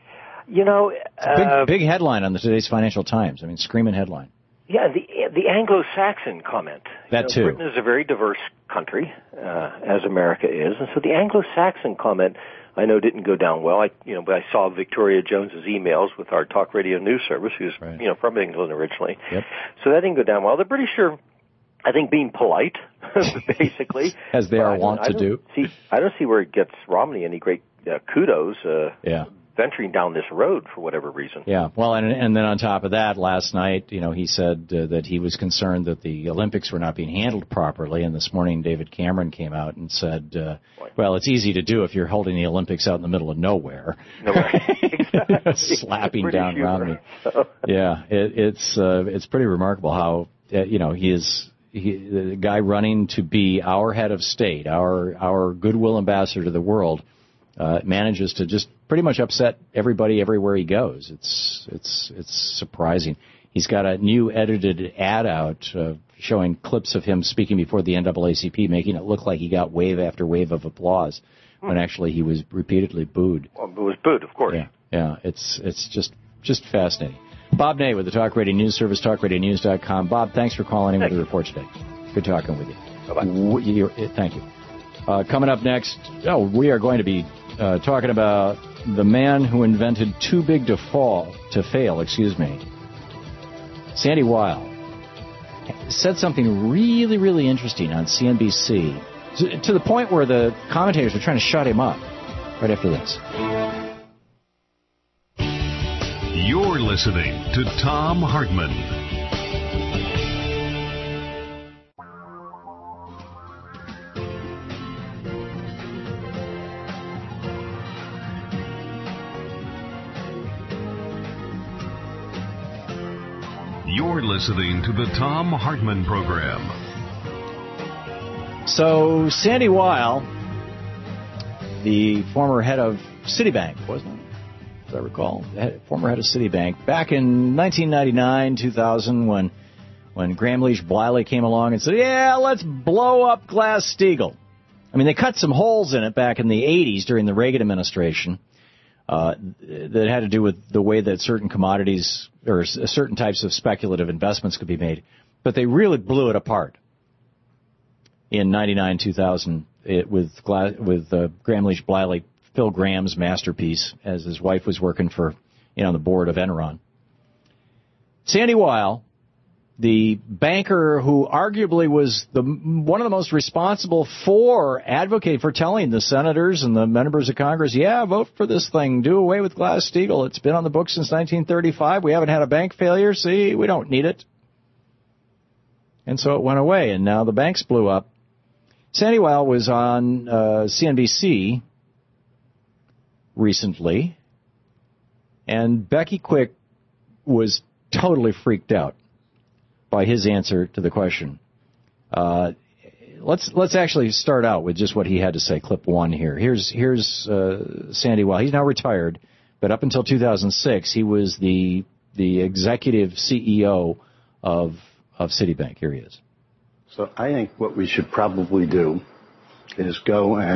You know, uh, big, big headline on the today's Financial Times. I mean, screaming headline. Yeah, the the Anglo-Saxon comment. That you know, too. Britain is a very diverse country, uh, as America is, and so the Anglo-Saxon comment, I know, didn't go down well. I, you know, but I saw Victoria Jones's emails with our talk radio news service, who's right. you know from England originally. Yep. So that didn't go down well. The British are, I think, being polite, basically, as they are wont to do. See, I don't see where it gets Romney any great uh, kudos. Uh, yeah. venturing down this road for whatever reason. Yeah, well, and and then on top of that, last night, you know, he said uh, that he was concerned that the Olympics were not being handled properly, and this morning David Cameron came out and said, uh, well, it's easy to do if you're holding the Olympics out in the middle of nowhere. Nowhere. Exactly. Slapping down Romney. Yeah, it, it's uh, it's pretty remarkable how, uh, you know, he is he, the guy running to be our head of state, our our goodwill ambassador to the world, uh, manages to just pretty much upset everybody everywhere he goes. It's it's it's surprising. He's got a new edited ad out uh, showing clips of him speaking before the N double A C P, making it look like he got wave after wave of applause when actually he was repeatedly booed. Well, it was booed, of course. Yeah, yeah. It's it's just just fascinating. Bob Ney with the Talk Radio News Service, talk radio news dot com. Bob, thanks for calling in with the report today. Good talking with you. Bye-bye. Thank you. Uh, coming up next, oh, we are going to be uh, talking about the man who invented too big to fall, to fail, excuse me. Sandy Weil said something really, really interesting on C N B C, to, to the point where the commentators were trying to shut him up. Right after this. You're listening to Thom Hartmann. You're listening to the Thom Hartmann Program. So, Sandy Weil, the former head of Citibank, wasn't it? As I recall, the former head of Citibank, back in nineteen ninety-nine, two thousand, when when Gramm-Leach Bliley came along and said, yeah, let's blow up Glass-Steagall. I mean, they cut some holes in it back in the eighties during the Reagan administration. Uh, that had to do with the way that certain commodities or certain types of speculative investments could be made. But they really blew it apart in ninety-nine, two thousand it, with Gla- with uh, Gramm-Leach Bliley, Phil Gramm's masterpiece, as his wife was working for, you know, the board of Enron. Sandy Weil, the banker who arguably was the one of the most responsible for advocating for telling the senators and the members of Congress, yeah, vote for this thing, do away with Glass-Steagall. It's been on the books since nineteen thirty-five. We haven't had a bank failure. See, we don't need it. And so it went away, and now the banks blew up. Sandy Weil was on uh, C N B C recently, and Becky Quick was totally freaked out by his answer to the question. Uh, let's let's actually start out with just what he had to say. Clip one here. Here's here's uh, Sandy Weil. He's now retired, but up until two thousand six, he was the the executive C E O of of Citibank. Here he is. So I think what we should probably do is go and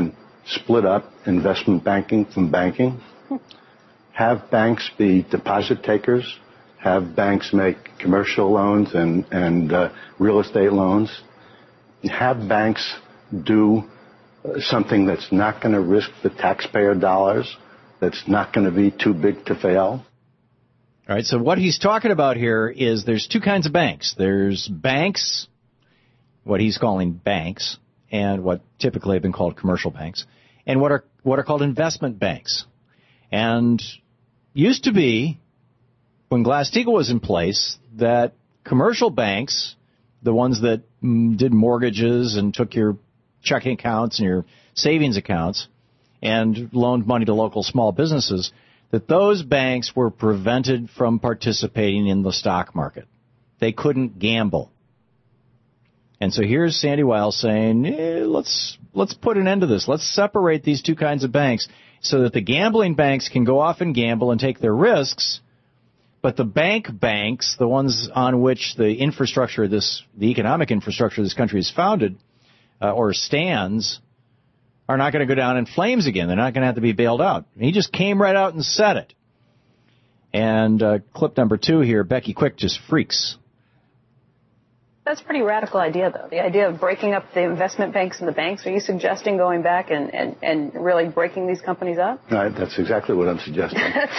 split up investment banking from banking, have banks be deposit takers, have banks make commercial loans and, and uh, real estate loans, have banks do something that's not going to risk the taxpayer dollars, that's not going to be too big to fail. All right, so what he's talking about here is there's two kinds of banks. There's banks, what he's calling banks, and what typically have been called commercial banks, and what are what are called investment banks. And used to be, when Glass-Steagall was in place, that commercial banks, the ones that mm, did mortgages and took your checking accounts and your savings accounts and loaned money to local small businesses, that those banks were prevented from participating in the stock market. They couldn't gamble. And so here's Sandy Wiles saying, eh, let's let's put an end to this. Let's separate these two kinds of banks so that the gambling banks can go off and gamble and take their risks, but the bank banks, the ones on which the infrastructure, this the economic infrastructure of this country is founded uh, or stands, are not going to go down in flames again. They're not going to have to be bailed out. He just came right out and said it. And uh, clip number two here, Becky Quick just freaks. That's a pretty radical idea, though, the idea of breaking up the investment banks and the banks. Are you suggesting going back and, and, and really breaking these companies up? No, that's exactly what I'm suggesting.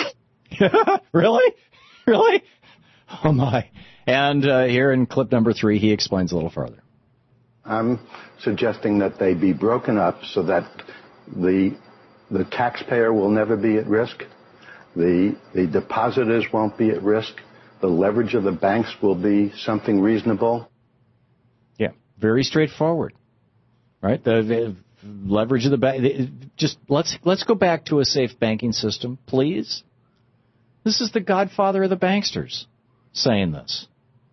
Really? Really? Oh, my. And uh, here in clip number three, he explains a little further. I'm suggesting that they be broken up so that the the taxpayer will never be at risk, the the depositors won't be at risk, the leverage of the banks will be something reasonable. Yeah, very straightforward, right? The, the leverage of the bank. Just let's let's go back to a safe banking system, please. This is the godfather of the banksters saying this.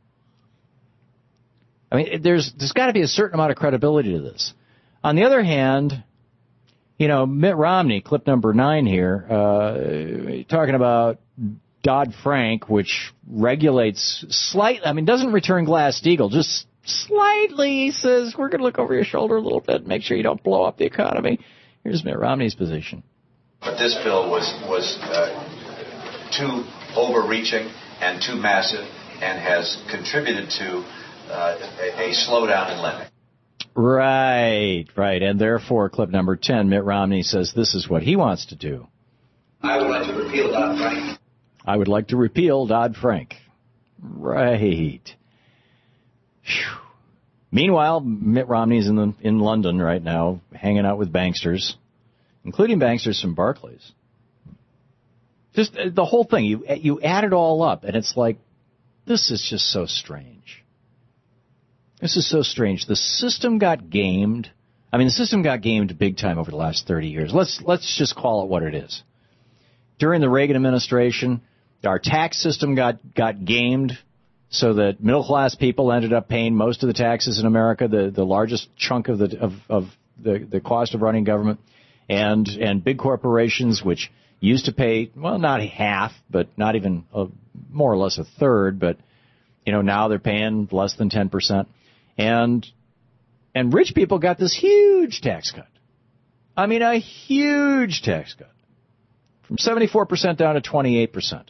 I mean, there's there's got to be a certain amount of credibility to this. On the other hand, you know, Mitt Romney, clip number nine here, uh, talking about Dodd-Frank, which regulates slightly, I mean, doesn't return Glass-Steagall, just slightly, he says, we're going to look over your shoulder a little bit, make sure you don't blow up the economy. Here's Mitt Romney's position. But this bill was, was uh, too overreaching and too massive and has contributed to Uh, a, a slowdown in lending. Right, right. And therefore, clip number ten, Mitt Romney says this is what he wants to do. I would like to repeal Dodd-Frank. I would like to repeal Dodd-Frank. Right. Whew. Meanwhile, Mitt Romney's in the, in London right now, hanging out with banksters, including banksters from Barclays. Just uh, the whole thing, you you add it all up, and it's like, this is just so strange. This is so strange. The system got gamed. I mean, the system got gamed big time over the last thirty years. Let's let's just call it what it is. During the Reagan administration, our tax system got, got gamed so that middle-class people ended up paying most of the taxes in America, the, the largest chunk of the of, of the, the cost of running government, and and big corporations, which used to pay, well, not half, but not even a, more or less a third, but, you know, now they're paying less than ten percent. And and rich people got this huge tax cut. I mean, a huge tax cut. From seventy-four percent down to twenty-eight percent.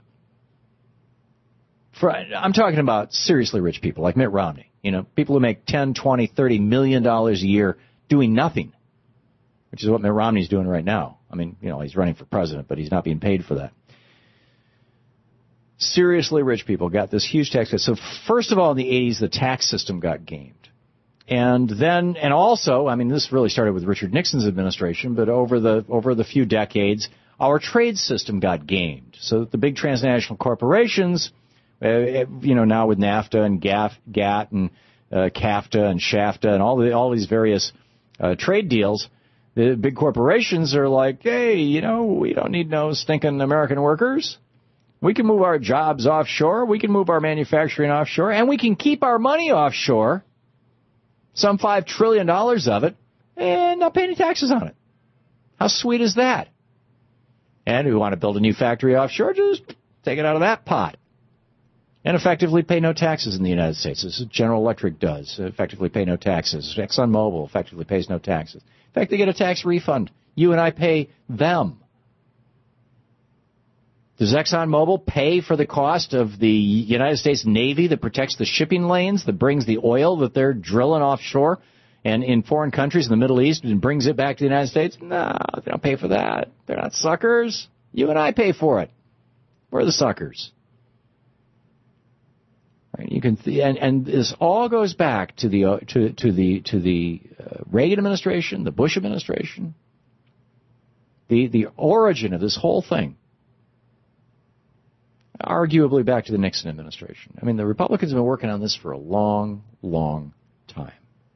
For, I'm talking about seriously rich people like Mitt Romney. You know, people who make ten, twenty, thirty million dollars a year doing nothing, which is what Mitt Romney's doing right now. I mean, you know, he's running for president, but he's not being paid for that. Seriously rich people got this huge tax cut. So first of all, in the eighties, the tax system got gamed. And then, and also, I mean, this really started with Richard Nixon's administration, but over the, over the few decades, our trade system got gamed. So that the big transnational corporations, uh, you know, now with NAFTA and GAF, GATT and uh, CAFTA and SHAFTA and all the, all these various uh, trade deals, the big corporations are like, hey, you know, we don't need no stinking American workers. We can move our jobs offshore, we can move our manufacturing offshore, and we can keep our money offshore, some five trillion dollars of it, and not pay any taxes on it. How sweet is that? And we want to build a new factory offshore, just take it out of that pot. And effectively pay no taxes in the United States. This is what General Electric does, effectively pay no taxes. ExxonMobil effectively pays no taxes. In fact, they get a tax refund. You and I pay them. Does ExxonMobil pay for the cost of the United States Navy that protects the shipping lanes, that brings the oil that they're drilling offshore and in foreign countries in the Middle East and brings it back to the United States? No, they don't pay for that. They're not suckers. You and I pay for it. We're the suckers. Right? You can, th- and, and this all goes back to the uh, to to the to the uh, Reagan administration, the Bush administration. The the origin of this whole thing, arguably back to the Nixon administration. I mean, the Republicans have been working on this for a long, long time.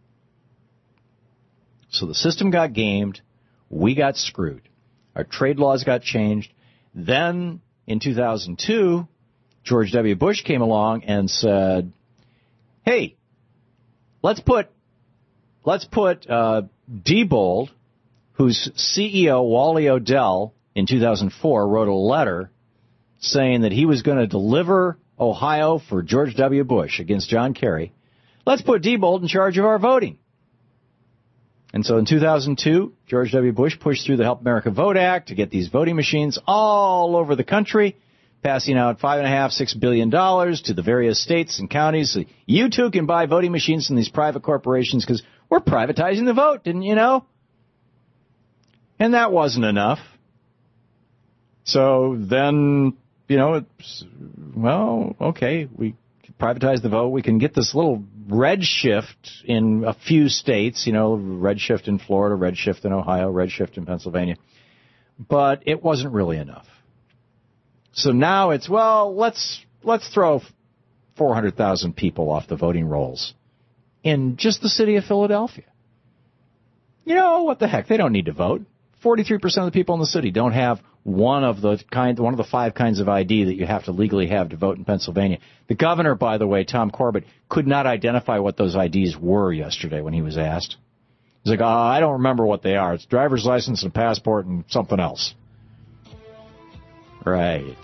So the system got gamed. We got screwed. Our trade laws got changed. Then, in two thousand two, George W. Bush came along and said, hey, let's put, let's put uh, Diebold, whose C E O, Wally Odell, in two thousand four, wrote a letter saying that he was going to deliver Ohio for George W. Bush against John Kerry. Let's put Diebold in charge of our voting. And so in two thousand two, George W. Bush pushed through the Help America Vote Act to get these voting machines all over the country, passing out five and a half, six billion dollars to the various states and counties. So you too can buy voting machines from these private corporations because we're privatizing the vote, didn't you know? And that wasn't enough. So then, you know, it's, well, okay, we privatize the vote. We can get this little red shift in a few states, you know, red shift in Florida, red shift in Ohio, red shift in Pennsylvania. But it wasn't really enough. So now it's, well, let's let's throw four hundred thousand people off the voting rolls in just the city of Philadelphia. You know, what the heck? They don't need to vote. forty-three percent of the people in the city don't have one of the kind, one of the five kinds of I D that you have to legally have to vote in Pennsylvania. The governor, by the way, Tom Corbett, could not identify what those I Ds were yesterday when he was asked. He's like, oh, I don't remember what they are. It's driver's license and passport and something else. Right.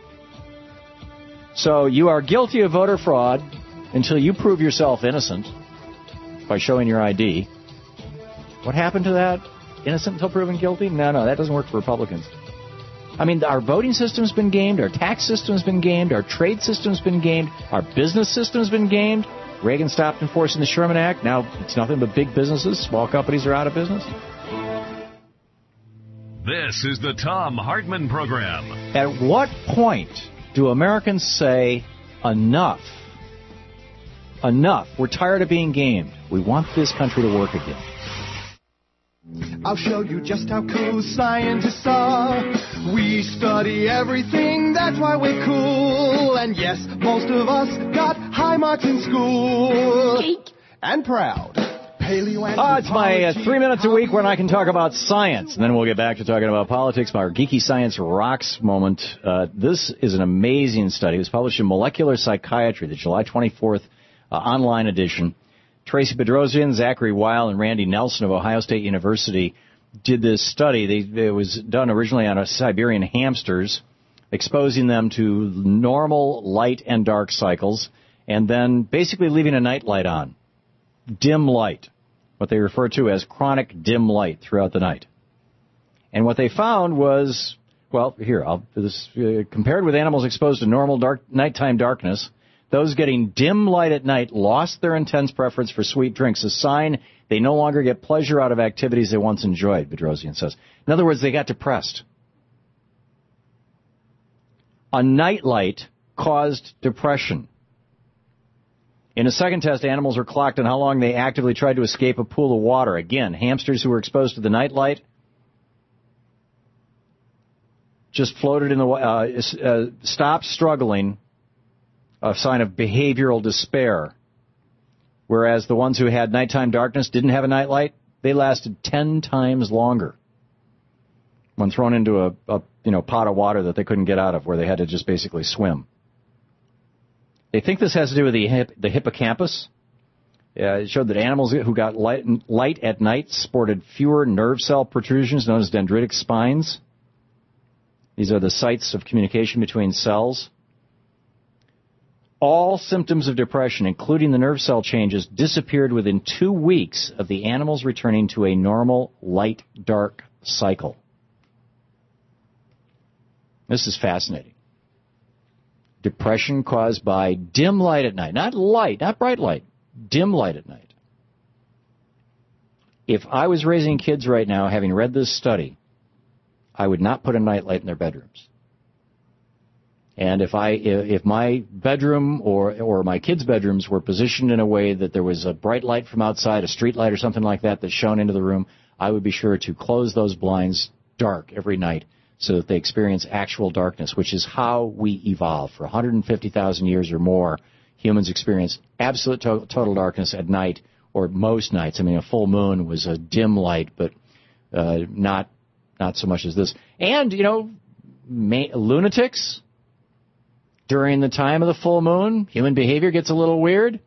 So you are guilty of voter fraud until you prove yourself innocent by showing your I D. What happened to that? Innocent until proven guilty? No, no, that doesn't work for Republicans. I mean, our voting system's been gamed, our tax system's been gamed, our trade system's been gamed, our business system's been gamed. Reagan stopped enforcing the Sherman Act. Now it's nothing but big businesses. Small companies are out of business. This is the Thom Hartmann Program. At what point do Americans say, enough? Enough. We're tired of being gamed. We want this country to work again. I'll show you just how cool scientists are. We study everything, that's why we're cool. And yes, most of us got high marks in school. Geek. And proud. Oh, it's my uh, three minutes a week when I can talk about science. And then we'll get back to talking about politics, my geeky science rocks moment. Uh, this is an amazing study. It was published in Molecular Psychiatry, the July twenty-fourth uh, online edition. Tracy Bedrosian, Zachary Weil, and Randy Nelson of Ohio State University did this study. They, it was done originally on a Siberian hamsters, exposing them to normal light and dark cycles, and then basically leaving a night light on. Dim light, what they refer to as chronic dim light throughout the night. And what they found was, well, here, I'll, this, uh, compared with animals exposed to normal dark, nighttime darkness, those getting dim light at night lost their intense preference for sweet drinks, a sign they no longer get pleasure out of activities they once enjoyed, Bedrosian says. In other words, they got depressed. A night light caused depression. In a second test, animals were clocked on how long they actively tried to escape a pool of water. Again, hamsters who were exposed to the night light just floated in the uh, uh, stopped struggling, a sign of behavioral despair. Whereas the ones who had nighttime darkness, didn't have a night light, they lasted ten times longer when thrown into a, a you know pot of water that they couldn't get out of, where they had to just basically swim. They think this has to do with the hip, the hippocampus. Uh, it showed that animals who got light, light at night sported fewer nerve cell protrusions known as dendritic spines. These are the sites of communication between cells. All symptoms of depression, including the nerve cell changes, disappeared within two weeks of the animals returning to a normal light-dark cycle. This is fascinating. Depression caused by dim light at night. Not light, not bright light. Dim light at night. If I was raising kids right now, having read this study, I would not put a nightlight in their bedrooms. And if I, if my bedroom or or my kids' bedrooms were positioned in a way that there was a bright light from outside, a street light or something like that that shone into the room, I would be sure to close those blinds dark every night so that they experience actual darkness, which is how we evolve. For one hundred fifty thousand years or more, humans experience absolute to- total darkness at night, or most nights. I mean, a full moon was a dim light, but uh, not not so much as this. And, you know, ma- lunatics, during the time of the full moon, human behavior gets a little weird.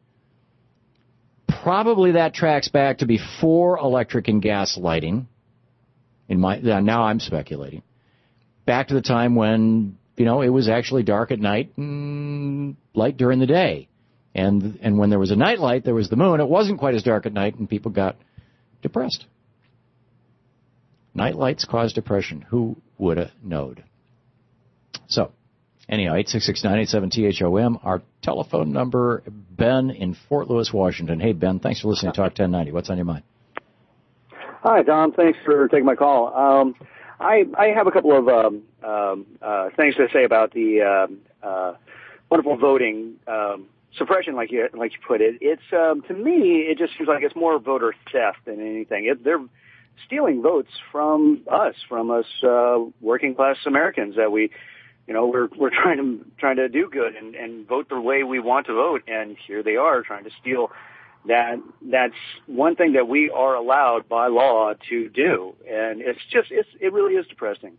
Probably that tracks back to before electric and gas lighting. In my now I'm speculating. Back to the time when, you know, it was actually dark at night and light during the day. And and when there was a night light, there was the moon. It wasn't quite as dark at night, and people got depressed. Night lights cause depression. Who would have known? So, anyhow, eight six six, nine eight seven, T H O M, our telephone number. Ben in Fort Lewis, Washington. Hey, Ben, thanks for listening to Talk ten ninety. What's on your mind? Hi, Tom. Thanks for taking my call. Um, I, I have a couple of um, um, uh, things to say about the um, uh, wonderful voting um, suppression, like you like you put it. It's um, to me, it just seems like it's more voter theft than anything. It, they're stealing votes from us, from us uh, working class Americans that we. You know, we're we're trying to trying to do good and, and vote the way we want to vote, and here they are trying to steal that. That's one thing that we are allowed by law to do, and it's just it's it really is depressing.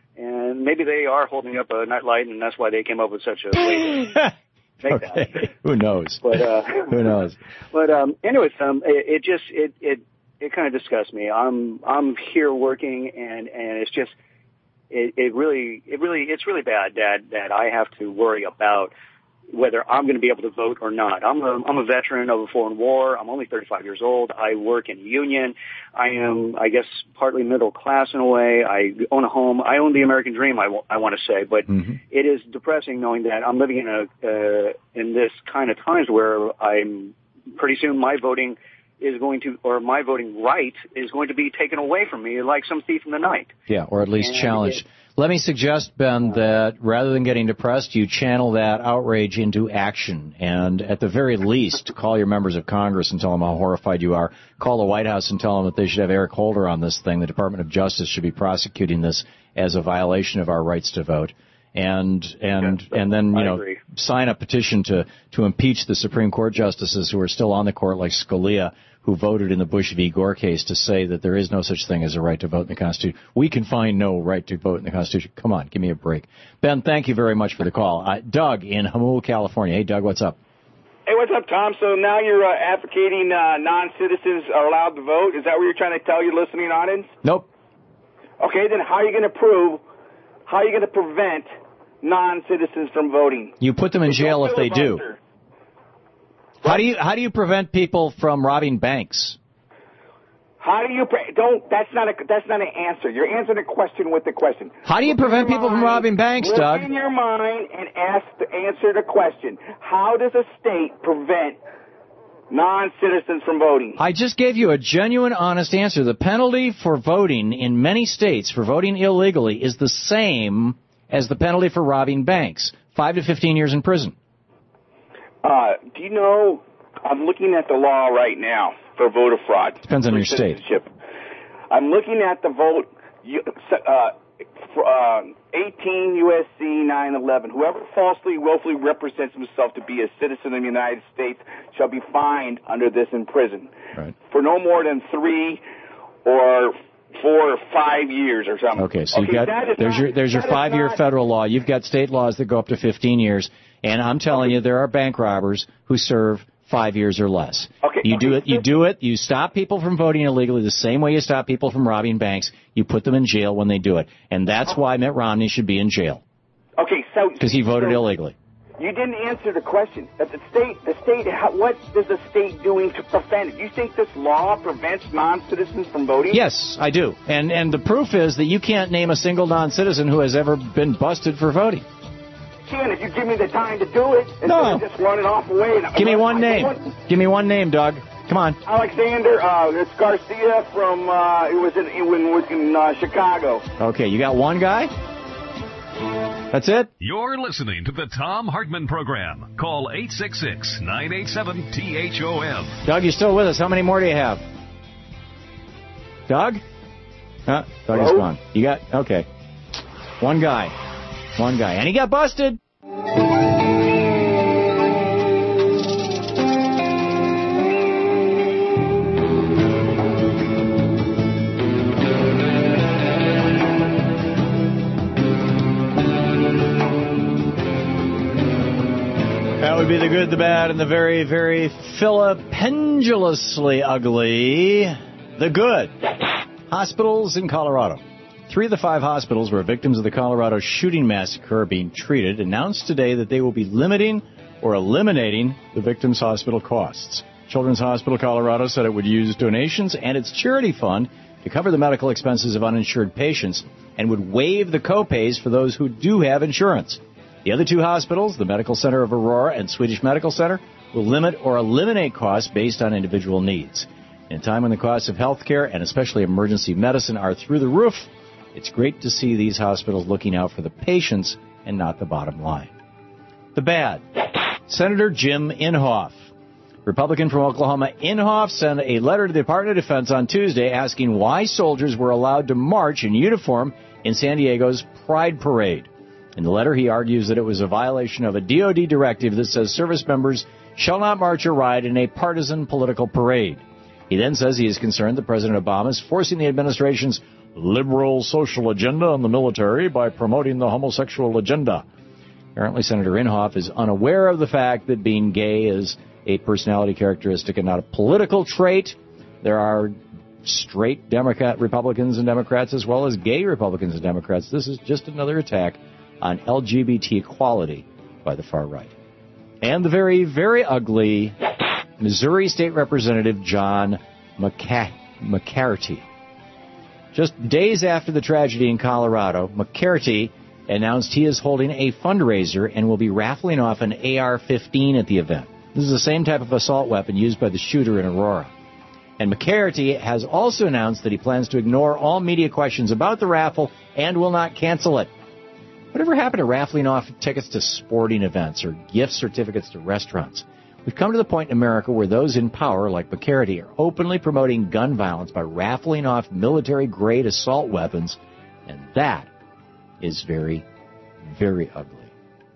And maybe they are holding up a nightlight, and that's why they came up with such a way to make okay. that. Who knows? But uh, who knows? But um, anyways, um, it, it just it it it kind of disgusts me. I'm I'm here working, and and it's just. It, it really, it really, it's really bad that that I have to worry about whether I'm going to be able to vote or not. I'm a, I'm a veteran of a foreign war. I'm only thirty-five years old. I work in a union. I am, I guess, partly middle class in a way. I own a home. I own the American dream. I, w- I want to say, but mm-hmm. It is depressing knowing that I'm living in a uh, in this kind of times where I'm pretty soon my voting. is going to, or my voting right is going to be taken away from me like some thief in the night. Yeah, or at least and challenged. It, Let me suggest, Ben, that rather than getting depressed, you channel that outrage into action. And at the very least, call your members of Congress and tell them how horrified you are. Call the White House and tell them that they should have Eric Holder on this thing. The Department of Justice should be prosecuting this as a violation of our rights to vote. And and yes, and then, you I know, agree. sign a petition to, to impeach the Supreme Court justices who are still on the court, like Scalia, who voted in the Bush v. Gore case to say that there is no such thing as a right to vote in the Constitution. We can find no right to vote in the Constitution. Come on, give me a break. Ben, thank you very much for the call. Uh, Doug in Hamul, California. Hey, Doug, what's up? Hey, what's up, Tom? So now you're uh, advocating uh, non-citizens are allowed to vote. Is that what you're trying to tell your listening audience? Nope. Okay, then how are you going to prove, how are you going to prevent non-citizens from voting? You put them in jail if they do. How do you how do you prevent people from robbing banks? How do you pre- don't? That's not a that's not an answer. You're answering a question with the question. How do you prevent people from robbing banks, Look Doug? Look in your mind and ask to answer the question. How does a state prevent non-citizens from voting? I just gave you a genuine, honest answer. The penalty for voting in many states for voting illegally is the same as the penalty for robbing banks: five to fifteen years in prison. Uh, do you know, I'm looking at the law right now for voter fraud. Depends on your state. I'm looking at the vote, uh, uh, eighteen U S C nine eleven. Whoever falsely, willfully represents himself to be a citizen of the United States shall be fined under this in prison. Right. For no more than three or four or five years or something. Okay, so okay, you got, there's not, your, there's your five-year not, federal law. You've got state laws that go up to fifteen years. And I'm telling you, there are bank robbers who serve five years or less. Okay, you okay. do it. You do it. You stop people from voting illegally the same way you stop people from robbing banks. You put them in jail when they do it, and that's why Mitt Romney should be in jail. Okay, so because he voted so, illegally. You didn't answer the question. That the state, the state, how, what is the state doing to prevent it? You think this law prevents non-citizens from voting? Yes, I do. And and the proof is that you can't name a single non-citizen who has ever been busted for voting. Can if you give me the time to do it instead No. of just running off away. And, Give me one I name. want- Give me one name, Doug. Come on. Alexander, uh, it's Garcia from, uh, it was in, it was in uh, Chicago. Okay, you got one guy? That's it? You're listening to the Tom Hartman Program. Call eight six six, nine eight seven, T H O M. Doug, you're still with us. How many more do you have? Doug? Huh? Doug is Hello? gone. You got, okay. One guy. One guy. And he got busted. That would be the good, the bad, and the very, very Philippendulously ugly. The good. Hospitals in Colorado. Three of the five hospitals where victims of the Colorado shooting massacre are being treated announced today that they will be limiting or eliminating the victims' hospital costs. Children's Hospital Colorado said it would use donations and its charity fund to cover the medical expenses of uninsured patients and would waive the copays for those who do have insurance. The other two hospitals, the Medical Center of Aurora and Swedish Medical Center, will limit or eliminate costs based on individual needs. In a time when the costs of health care and especially emergency medicine are through the roof, it's great to see these hospitals looking out for the patients and not the bottom line. The bad. Senator Jim Inhofe, Republican from Oklahoma. Inhofe sent a letter to the Department of Defense on Tuesday asking why soldiers were allowed to march in uniform in San Diego's Pride Parade. In the letter, he argues that it was a violation of a D O D directive that says service members shall not march or ride in a partisan political parade. He then says he is concerned that President Obama is forcing the administration's liberal social agenda on the military by promoting the homosexual agenda. Apparently, Senator Inhofe is unaware of the fact that being gay is a personality characteristic and not a political trait. There are straight Democrat Republicans and Democrats as well as gay Republicans and Democrats. This is just another attack on L G B T equality by the far right. And the very, very ugly Missouri State Representative John McCa- McCarty. Just days after the tragedy in Colorado, McCarty announced he is holding a fundraiser and will be raffling off an A R fifteen at the event. This is the same type of assault weapon used by the shooter in Aurora. And McCarty has also announced that he plans to ignore all media questions about the raffle and will not cancel it. Whatever happened to raffling off tickets to sporting events or gift certificates to restaurants? We've come to the point in America where those in power, like McCarty, are openly promoting gun violence by raffling off military-grade assault weapons, and that is very, very ugly.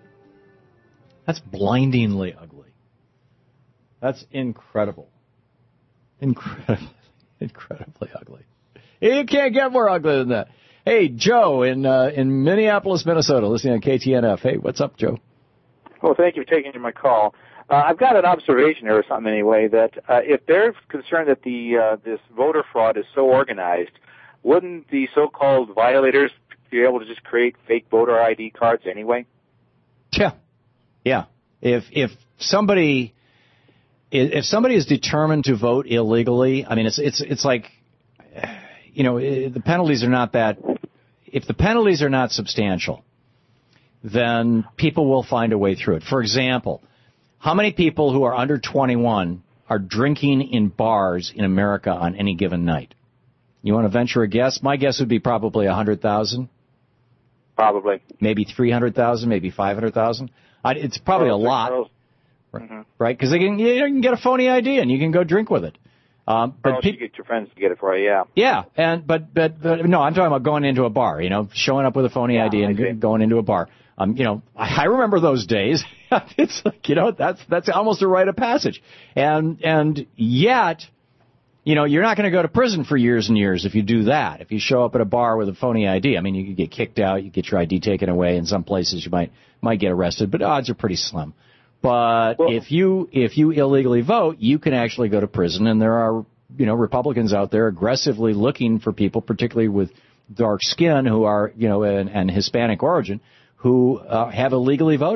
That's blindingly ugly. That's incredible. Incredibly, incredibly ugly. You can't get more ugly than that. Hey, Joe in uh, in Minneapolis, Minnesota, listening on K T N F. Hey, what's up, Joe? Well, thank you for taking my call. Uh, I've got an observation here or something anyway, that uh, if they're concerned that the uh, this voter fraud is so organized, wouldn't the so-called violators be able to just create fake voter I D cards anyway? Yeah, yeah. If if somebody if somebody is determined to vote illegally, I mean, it's it's it's like, you know, the penalties are not that. If the penalties are not substantial, then people will find a way through it. For example, how many people who are under twenty-one are drinking in bars in America on any given night? You want to venture a guess? My guess would be probably one hundred thousand. Probably. Maybe three hundred thousand, maybe five hundred thousand. It's probably a lot, Mm-hmm. right? Because they can, you can get a phony I D and you can go drink with it. Um, Or but else pe- you get your friends to get it for you, yeah. yeah, and but, but but no, I'm talking about going into a bar. You know, showing up with a phony I D and g- going into a bar. Um, you know, I, I remember those days. It's like, you know, that's that's almost a rite of passage. And and yet, you know, you're not going to go to prison for years and years if you do that. If you show up at a bar with a phony I D, I mean, you could get kicked out, you get your I D taken away. In some places, you might might get arrested, but odds are pretty slim. But well, if you if you illegally vote, you can actually go to prison, and there are, you know, Republicans out there aggressively looking for people, particularly with dark skin, who are, you know, and, and Hispanic origin, who uh, have illegally voted.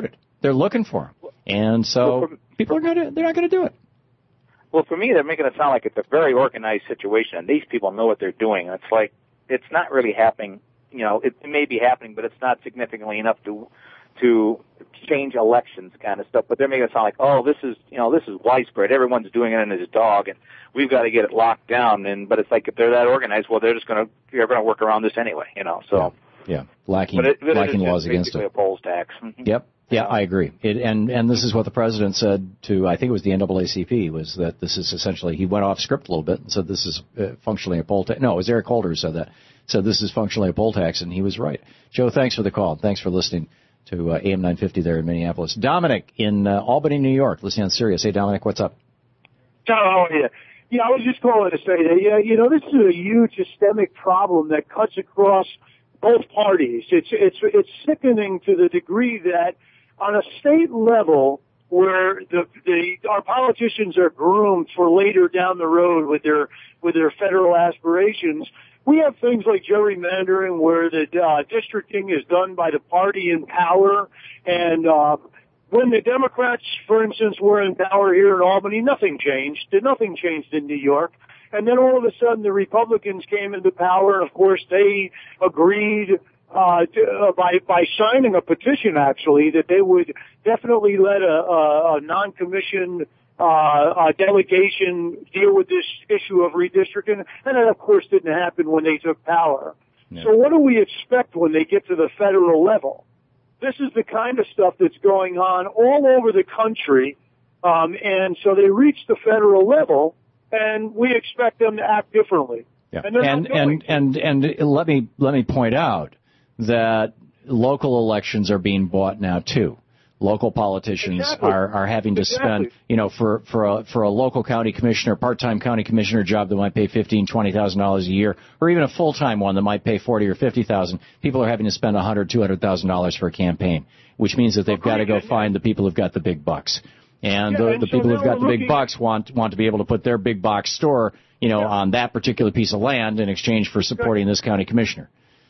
They're looking for them. And so well, for, people are going to, they're not going to do it. Well, for me, they're making it sound like it's a very organized situation, and these people know what they're doing. And it's like, it's not really happening. You know, it, it may be happening, but it's not significantly enough to to change elections kind of stuff. But they're making it sound like, oh, this is, you know, this is widespread. Everyone's doing it in his dog, and we've got to get it locked down. And but it's like, if they're that organized, well, they're just going to, they're going to work around this anyway, you know. So yeah, yeah. lacking but it, but lacking it is laws against it. A polls tax. Mm-hmm. Yep. Yeah, I agree. It, and and this is what the president said to, I think it was the N double A C P, was that this is essentially, he went off script a little bit and said this is uh, functionally a poll tax. No, it was Eric Holder who said that. Said this is functionally a poll tax, and he was right. Joe, thanks for the call. Thanks for listening to uh, A M nine fifty there in Minneapolis. Dominic in uh, Albany, New York, listening on Sirius. Hey, Dominic, what's up? Tom, how are you? Yeah, I was just calling to say that, yeah, you know, this is a huge systemic problem that cuts across both parties. It's it's it's sickening to the degree that on a state level, where the, the our politicians are groomed for later down the road with their with their federal aspirations, we have things like gerrymandering, where the uh, districting is done by the party in power, and uh, when the Democrats, for instance, were in power here in Albany, nothing changed. Nothing changed in New York. And then all of a sudden the Republicans came into power, and of course they agreed uh, to, uh by by signing a petition, actually, that they would definitely let a, a, a non-commissioned uh, a delegation deal with this issue of redistricting. And that, of course, didn't happen when they took power. Yeah. So what do we expect when they get to the federal level? This is the kind of stuff that's going on all over the country, um, and so they reach the federal level, and we expect them to act differently. Yeah. And and, and and and let me let me point out that local elections are being bought now too. Local politicians exactly. are, are having to exactly. spend, you know, for for a for a local county commissioner, part-time county commissioner job that might pay fifteen, twenty thousand dollars a year, or even a full-time one that might pay forty or fifty thousand. People are having to spend a hundred, two hundred thousand dollars for a campaign, which means that they've got to go find the people who've got the big bucks. And yeah, the, and the so people who've got the big looking... bucks want want to be able to put their big box store, you know, yeah. on that particular piece of land in exchange for supporting this county commissioner.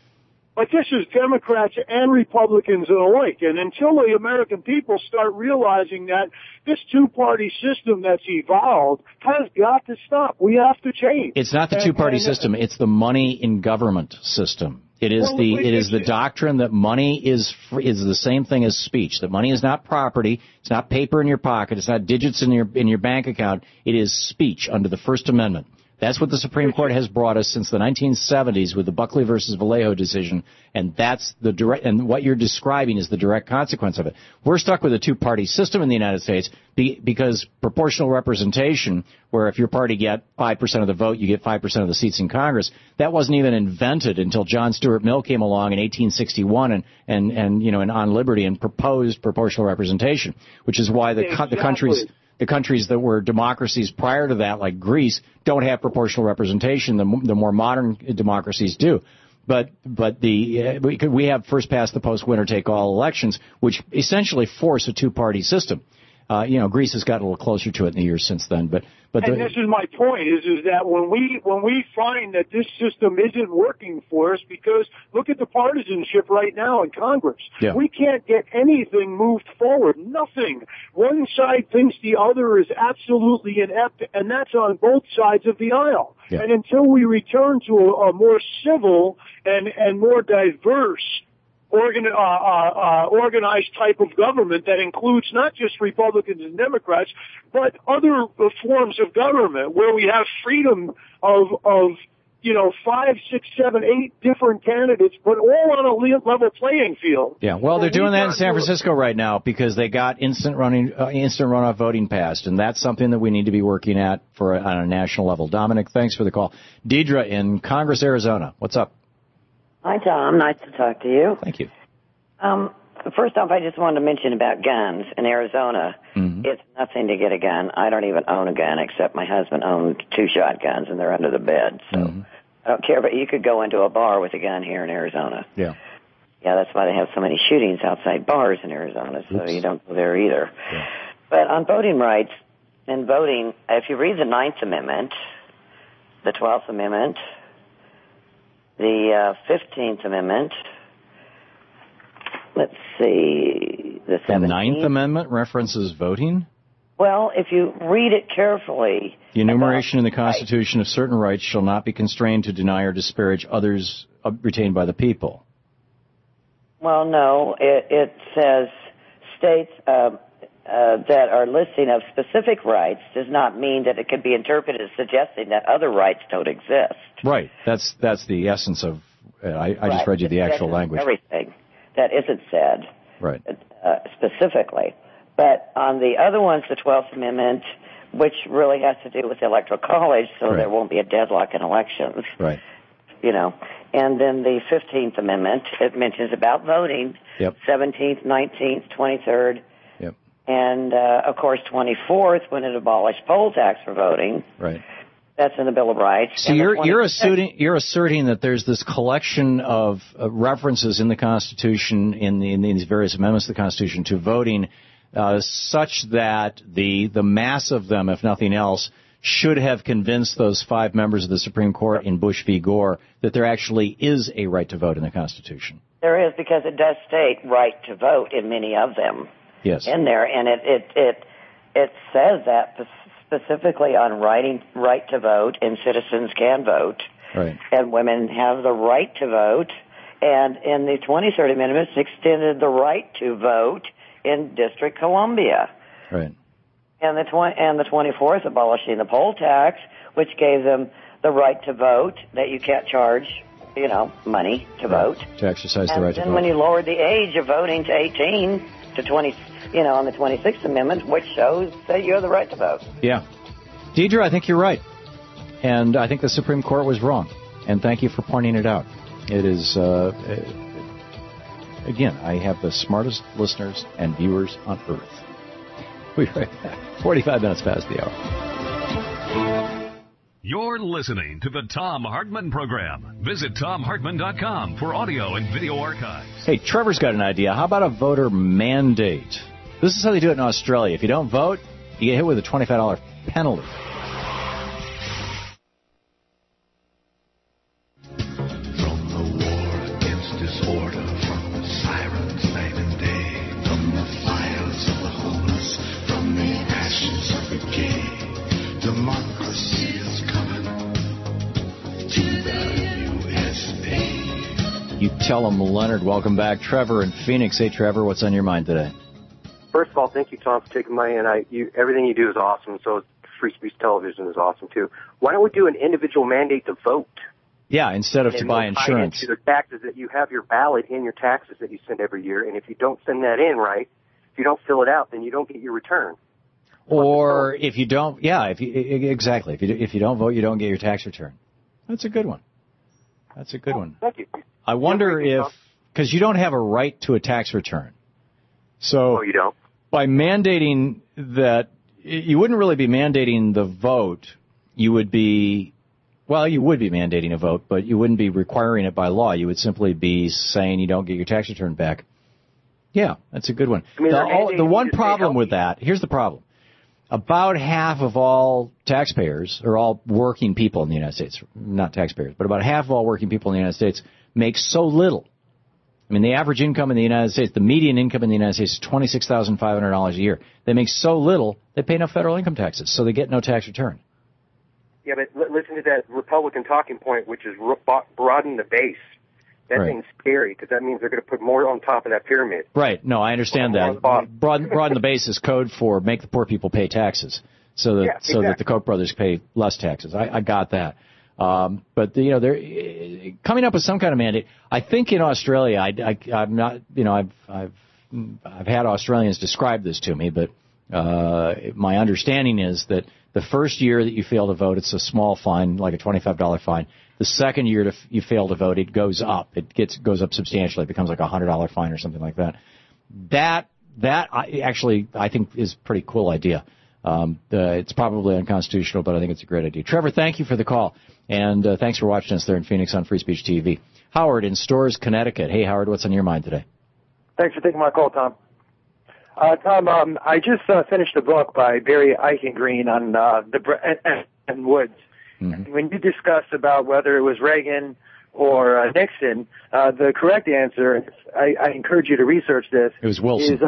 But this is Democrats and Republicans alike. And until the American people start realizing that this two-party system that's evolved has got to stop, we have to change. It's not the two-party and, and, system. It's the money in government system. It is well, the it is the doctrine that money is free, is the same thing as speech. That money is not property. It's not paper in your pocket. It's not digits in your in your bank account. It is speech under the First Amendment. That's what the Supreme Court has brought us since the nineteen seventies with the Buckley versus Vallejo decision, and that's the direct. And what you're describing is the direct consequence of it. We're stuck with a two-party system in the United States be, because proportional representation, where if your party get five percent of the vote, you get five percent of the seats in Congress. That wasn't even invented until John Stuart Mill came along in eighteen sixty-one and and and you know, and on Liberty and proposed proportional representation, which is why the exactly. the countries. The countries that were democracies prior to that, like Greece, don't have proportional representation. The, the more modern democracies do. But but the uh, we, could, we have first past the post, winner take all elections, which essentially force a two party system. Uh, you know, Greece has gotten a little closer to it in the years since then. But but and the, this is my point: is is that when we when we find that this system isn't working for us, because look at the partisanship right now in Congress. Yeah. We can't get anything moved forward. Nothing. One side thinks the other is absolutely inept, and that's on both sides of the aisle. Yeah. And until we return to a, a more civil and and more diverse Organ, uh, uh, uh, organized type of government that includes not just Republicans and Democrats, but other forms of government where we have freedom of, of, you know, five, six, seven, eight different candidates, but all on a level playing field. Yeah, well, they're doing that in San Francisco right now because they got instant running, uh, instant runoff voting passed, and that's something that we need to be working at for a, on a national level. Dominic, thanks for the call. Deidre in Congress, Arizona, what's up? Hi, Tom. Nice to talk to you. Thank you. Um, first off, I just wanted to mention about guns in Arizona. Mm-hmm. It's nothing to get a gun. I don't even own a gun, except my husband owned two shotguns, and they're under the bed. So mm-hmm. I don't care, but you could go into a bar with a gun here in Arizona. Yeah. Yeah, that's why they have so many shootings outside bars in Arizona, so Oops. you don't go there either. Yeah. But on voting rights and voting, if you read the Ninth Amendment, the Twelfth Amendment, the uh, Fifteenth Amendment, let's see, the The Ninth Amendment references voting? Well, if you read it carefully... The enumeration in the Constitution of certain rights shall not be constrained to deny or disparage others retained by the people. Well, no, it, it says states uh, uh, that are listing of specific rights does not mean that it could be interpreted as suggesting that other rights don't exist. Right. That's that's the essence of... Uh, I, I right. just read you the actual language. Everything that isn't said right. uh, specifically. But on the other ones, the twelfth Amendment, which really has to do with the Electoral College, so right. there won't be a deadlock in elections. Right. You know. And then the fifteenth Amendment, it mentions about voting. Yep. seventeenth, nineteenth, twenty-third. Yep. And, uh, of course, twenty-fourth, when it abolished poll tax for voting. Right. That's in the Bill of Rights. So you're, you're, asserting, you're asserting that there's this collection of uh, references in the Constitution, in, the, in these various amendments to the Constitution, to voting uh, such that the the mass of them, if nothing else, should have convinced those five members of the Supreme Court in Bush v. Gore that there actually is a right to vote in the Constitution. There is, because it does state right to vote in many of them. Yes. In there, and it it it, it says that specifically on writing right to vote, and citizens can vote, right. and women have the right to vote, and in the twenty-third Amendment, it's extended the right to vote in District Columbia. Right. And the tw- and the twenty-fourth, abolishing the poll tax, which gave them the right to vote, that you can't charge, you know, money to right. vote. To exercise and the right to vote. And then when you lowered the age of voting to eighteen to twenty, you know, on the twenty-sixth Amendment, which shows that you have the right to vote. Yeah. Deidre, I think you're right. And I think the Supreme Court was wrong. And thank you for pointing it out. It is, uh, again, I have the smartest listeners and viewers on earth. We'll be right back. forty-five minutes past the hour. You're listening to the Thom Hartmann Program. Visit Thom Hartmann dot com for audio and video archives. Hey, Trevor's got an idea. How about a voter mandate? This is how they do it in Australia. If you don't vote, you get hit with a twenty-five dollars penalty. You tell him, Leonard. Welcome back. Trevor in Phoenix. Hey, Trevor, what's on your mind today? First of all, thank you, Tom, for taking my and I. You, everything you do is awesome. So Free Speech Television is awesome too. Why don't we do an individual mandate to vote? Yeah, instead of to buy insurance. Into the taxes that you have your ballot in your taxes that you send every year, and if you don't send that in right, if you don't fill it out, then you don't get your return. Or if you don't, yeah, if you exactly if you if you don't vote, you don't get your tax return. That's a good one. That's a good oh, one. Thank you. I wonder if, because you don't have a right to a tax return. So oh, you don't? By mandating that, you wouldn't really be mandating the vote. You would be, well, you would be mandating a vote, but you wouldn't be requiring it by law. You would simply be saying you don't get your tax return back. Yeah, that's a good one. I mean, the, all, the one problem with you. that, here's the problem. About half of all taxpayers, or all working people in the United States, not taxpayers, but about half of all working people in the United States make so little. I mean, the average income in the United States, the median income in the United States is twenty-six thousand five hundred dollars a year. They make so little, they pay no federal income taxes, so they get no tax return. Yeah, but listen to that Republican talking point, which is broaden the base. That right. thing's scary, because that means they're going to put more on top of that pyramid. Right. No, I understand that. Broaden, broaden the base is code for make the poor people pay taxes, so that yeah, exactly. so that the Koch brothers pay less taxes. I, I got that. Um, but you know, they're coming up with some kind of mandate. I think in Australia, I, I, I'm not, you know, I've, I've, I've had Australians describe this to me, but uh, my understanding is that the first year that you fail to vote, it's a small fine, like a twenty-five dollars fine. The second year to, you fail to vote, it goes up. It gets goes up substantially. It becomes like a one hundred dollars fine or something like that. That that I, actually I think is a pretty cool idea. Um, uh, it's probably unconstitutional, but I think it's a great idea. Trevor, thank you for the call, and uh, thanks for watching us there in Phoenix on Free Speech T V. Howard in Storrs, Connecticut. Hey, Howard, what's on your mind today? Thanks for taking my call, Tom. Uh, Tom, um, I just uh, finished a book by Barry Eichengreen on uh, the Bretton Woods. Mm-hmm. When you discuss about whether it was Reagan or uh, Nixon, uh, the correct answer, I, I encourage you to research this. It was Wilson. Is, uh,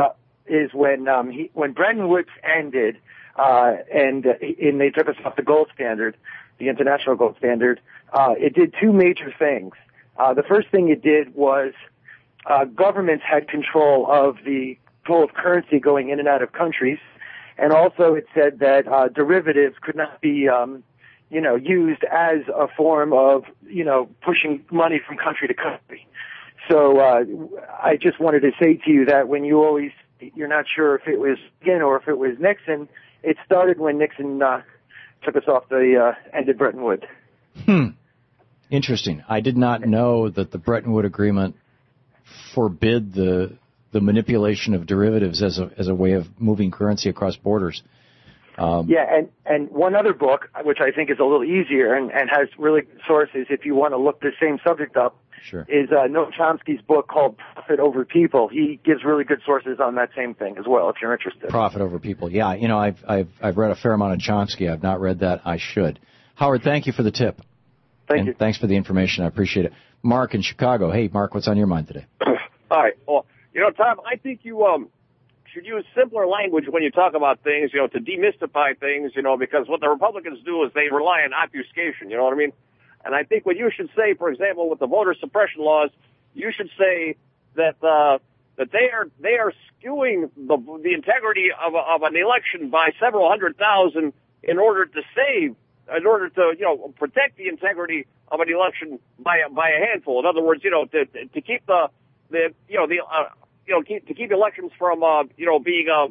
is when um, he, when Bretton Woods ended uh, and, uh, and they took us off the gold standard, the international gold standard, uh, it did two major things. Uh, the first thing it did was uh, governments had control of the flow of currency going in and out of countries, and also it said that uh, derivatives could not be, um, you know, used as a form of, you know, pushing money from country to country. So uh, I just wanted to say to you that when you always, you're not sure if it was Reagan or if it was Nixon, it started when Nixon uh, took us off the uh, end of Bretton Woods. Hmm. Interesting. I did not know that the Bretton Woods Agreement forbid the the manipulation of derivatives as a as a way of moving currency across borders. Um, yeah, and, and one other book, which I think is a little easier and, and has really good sources if you want to look the same subject up, sure. is uh, Noam Chomsky's book called Profit Over People. He gives really good sources on that same thing as well, if you're interested. Profit Over People. Yeah, you know, I've I've I've read a fair amount of Chomsky. I've not read that. I should. Howard, thank you for the tip. Thank and you. Thanks for the information. I appreciate it. Mark in Chicago. Hey, Mark, what's on your mind today? Hi. Well, you know, Tom, I think you um should use simpler language when you talk about things, you know, to demystify things, you know, because what the Republicans do is they rely on obfuscation, you know what I mean? And I think what you should say, for example, with the voter suppression laws, you should say that uh that they are they are skewing the the integrity of a, of an election by several hundred thousand in order to save, in order to, you know, protect the integrity of an election by a, by a handful. In other words, you know, to to keep the the you know the uh, you know keep, to keep elections from uh, you know being uh,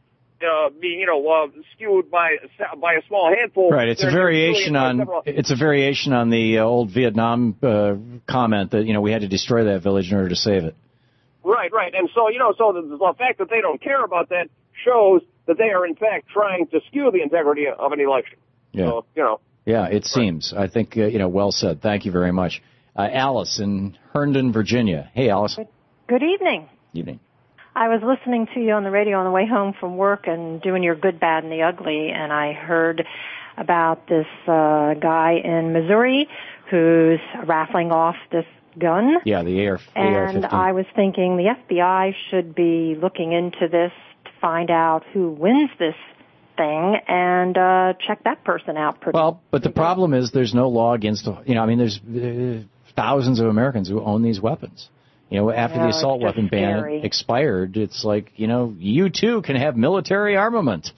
uh being you know uh, skewed by by a small handful. Right. It's a variation on several... it's a variation on the uh, old Vietnam uh, comment that, you know, we had to destroy that village in order to save it. Right. Right. And so, you know, so the, the fact that they don't care about that shows that they are in fact trying to skew the integrity of an election. Yeah. So, you know. Yeah, it seems. I think, uh, you know, well said. Thank you very much. Uh, Alice in Herndon, Virginia. Hey, Alice. Good evening. Evening. I was listening to you on the radio on the way home from work and doing your good, bad, and the ugly, and I heard about this uh, guy in Missouri who's raffling off this gun. Yeah, the A R fifteen. And I was thinking the F B I should be looking into this to find out who wins this thing and uh, check that person out. Pretty well, but the problem is there's no law against, you know, I mean, there's uh, thousands of Americans who own these weapons. You know, after no, the assault weapon ban expired, it's like, you know, you too can have military armament.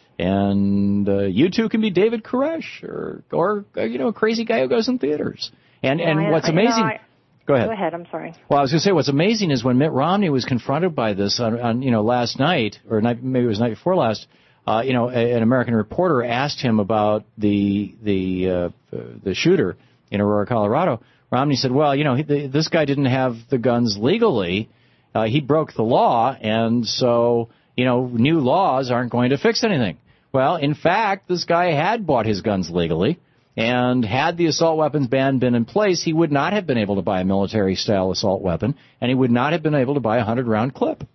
And uh, you too can be David Koresh or, or uh, you know, a crazy guy who goes in theaters. And, no, and I, what's I, amazing... No, I, Go ahead. Go ahead, I'm sorry. Well, I was going to say, what's amazing is when Mitt Romney was confronted by this on, on you know, last night, or night, maybe it was the night before last, uh, you know, a, an American reporter asked him about the the uh, the shooter in Aurora, Colorado. Romney said, well, you know, he, the, this guy didn't have the guns legally. Uh, he broke the law, and so, you know, new laws aren't going to fix anything. Well, in fact, this guy had bought his guns legally. And had the assault weapons ban been in place, he would not have been able to buy a military-style assault weapon, and he would not have been able to buy a hundred-round clip.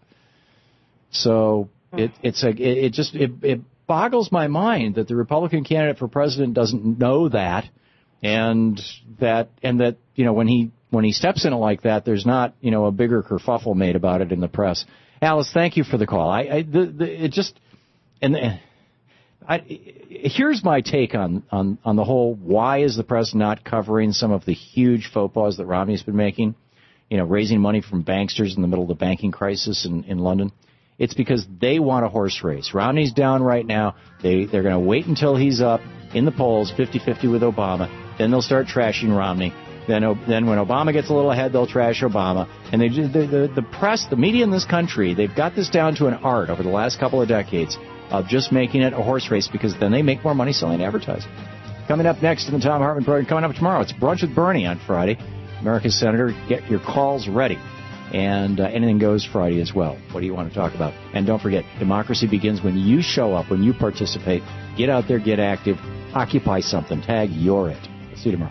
So it, it's a, it, it just it, it boggles my mind that the Republican candidate for president doesn't know that, and that and that you know when he when he steps in it like that, there's not you know a bigger kerfuffle made about it in the press. Alice, thank you for the call. I, I the, the, it just and. The, I, here's my take on, on, on the whole, why is the press not covering some of the huge faux pas that Romney's been making, you know, raising money from banksters in the middle of the banking crisis in, in London? It's because they want a horse race. Romney's down right now. They, they're going to wait until he's up in the polls, fifty-fifty with Obama. Then they'll start trashing Romney. Then, then when Obama gets a little ahead, they'll trash Obama. And they, the, the, the press, the media in this country, they've got this down to an art over the last couple of decades of just making it a horse race because then they make more money selling advertising. Coming up next in the Tom Hartman program, coming up tomorrow, it's Brunch with Bernie on Friday. America's Senator, get your calls ready. And uh, anything goes Friday as well. What do you want to talk about? And don't forget, democracy begins when you show up, when you participate. Get out there, get active, occupy something. Tag, you're it. See you tomorrow.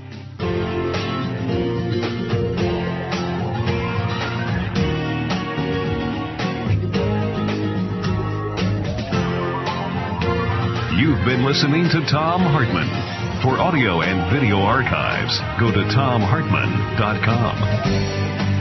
You've been listening to Tom Hartman. For audio and video archives, go to tom hartman dot com.